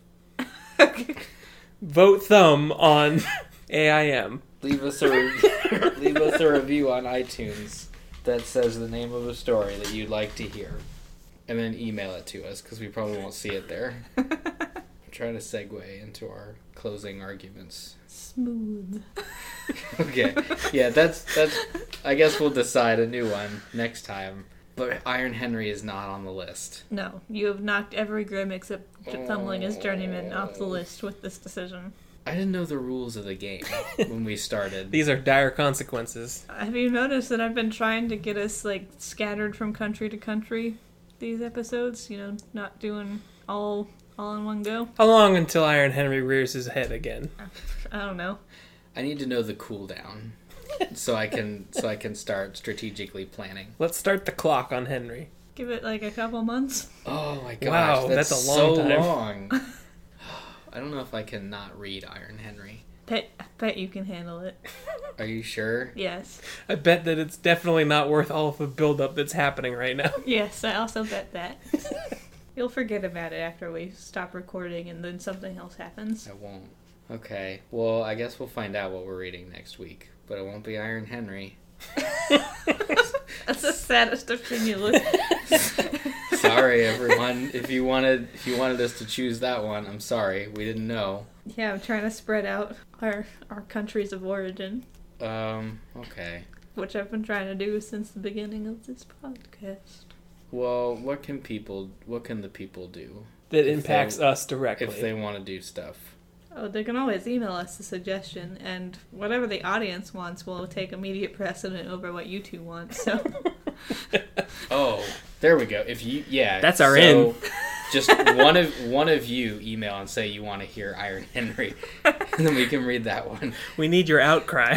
Okay. Vote thumb on A I M. Leave us a re- leave us a review on iTunes that says the name of a story that you'd like to hear, and then email it to us because we probably won't see it there. I'm trying to segue into our closing arguments. Smooth. Okay, yeah, that's that's. I guess we'll decide a new one next time. But Iron Henry is not on the list. No, you have knocked every Grimm except Thumbling as Journeyman off the list with this decision. I didn't know the rules of the game when we started. These are dire consequences. Have you noticed that I've been trying to get us like scattered from country to country these episodes? You know, not doing all all in one go. How long until Iron Henry rears his head again? I don't know. I need to know the cooldown, so I can so I can start strategically planning. Let's start the clock on Henry. Give it like a couple months. Oh my gosh, Wow, that's, that's a long so time. long. I don't know if I can not read Iron Henry. Bet, I bet you can handle it. Are you sure? Yes. I bet that it's definitely not worth all of the buildup that's happening right now. Yes, I also bet that. You'll forget about it after we stop recording and then something else happens. I won't. Okay, well, I guess we'll find out what we're reading next week, but it won't be Iron Henry. That's the saddest of stimulus. Sorry, everyone. If you wanted, if you wanted us to choose that one, I'm sorry. We didn't know. Yeah, I'm trying to spread out our our countries of origin, Um. Okay. which I've been trying to do since the beginning of this podcast. Well, what can people? What can the people do That If impacts they- us directly. if they want to do stuff? Oh, they can always email us a suggestion, and whatever the audience wants will take immediate precedent over what you two want. So, Oh, there we go. If you, yeah, That's our so in. Just one of one of you email and say you want to hear Iron Henry, and then we can read that one We need your outcry.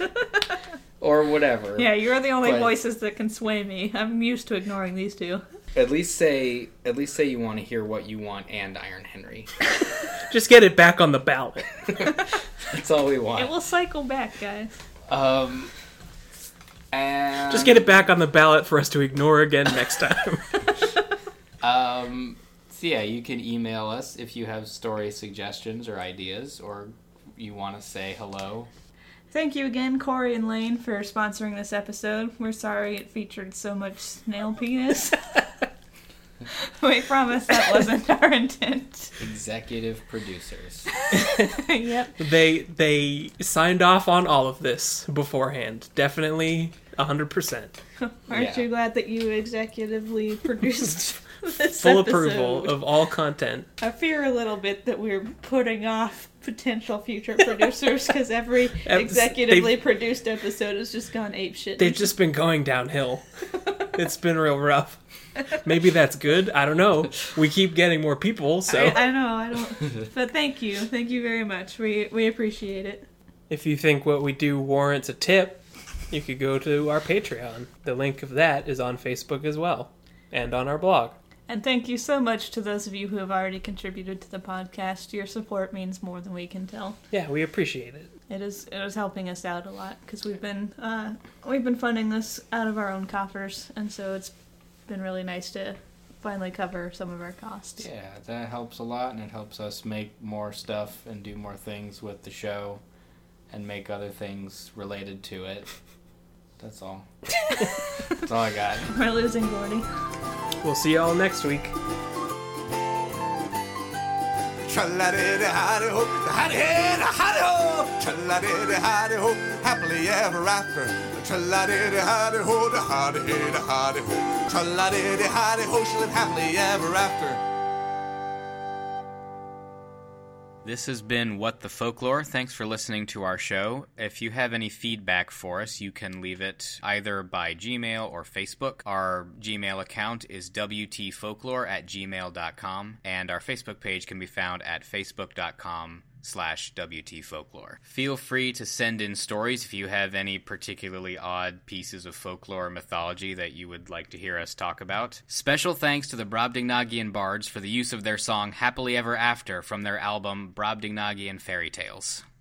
or whatever. yeah, you're the only But- voices that can sway me. I'm used to ignoring these two. At least say at least say you want to hear what you want and Iron Henry. Just get it back on the ballot. That's all we want. It will cycle back, guys. Um. And Just get it back on the ballot for us to ignore again next time. Um. So yeah, you can email us if you have story suggestions or ideas, or you want to say hello. Thank you again, Corey and Lane, for sponsoring this episode. We're sorry it featured so much snail penis. We promise that wasn't our intent. Executive producers. Yep. They they signed off on all of this beforehand. Definitely one hundred percent. Aren't Yeah. you glad that you executively produced this Full episode? approval of all content. I fear a little bit that we're putting off potential future producers because every executively they've- produced episode has just gone apeshit. They've just been going downhill. It's been real rough. Maybe that's good. I don't know. We keep getting more people, so I, I know, I don't. But thank you, thank you very much. We we appreciate it. if you think what we do warrants a tip, you could go to our Patreon. The link of that is on Facebook as well, and on our blog. And thank you so much to those of you who have already contributed to the podcast. Your support means more than we can tell. Yeah, we appreciate it. It is it is helping us out a lot because we've been uh, we've been funding this out of our own coffers, and so it's been really nice to finally cover some of our costs. Yeah, that helps a lot, and it helps us make more stuff and do more things with the show and make other things related to it. That's all. That's all I got. We're losing Gordy. We'll see y'all next week. Tra-la-di-di-hi-di-ho, hi-di-hi-di-hi-di-ho, tra-la-di-di-hi-di-ho, happily ever after. Tra-la-di-di-hi-di-ho, the hi-di-hi-di-hi-di-ho, tra-la-di-di-hi-di-ho, she lived happily ever after. This has been What the Folklore. Thanks for listening to our show. If you have any feedback for us, you can leave it either by Gmail or Facebook. Our Gmail account is w t folklore at gmail dot com, and our Facebook page can be found at facebook dot com slash W T folklore. Feel free to send in stories if you have any particularly odd pieces of folklore or mythology that you would like to hear us talk about. Special thanks to the Brobdingnagian Bards for the use of their song Happily Ever After from their album Brobdingnagian Fairy Tales.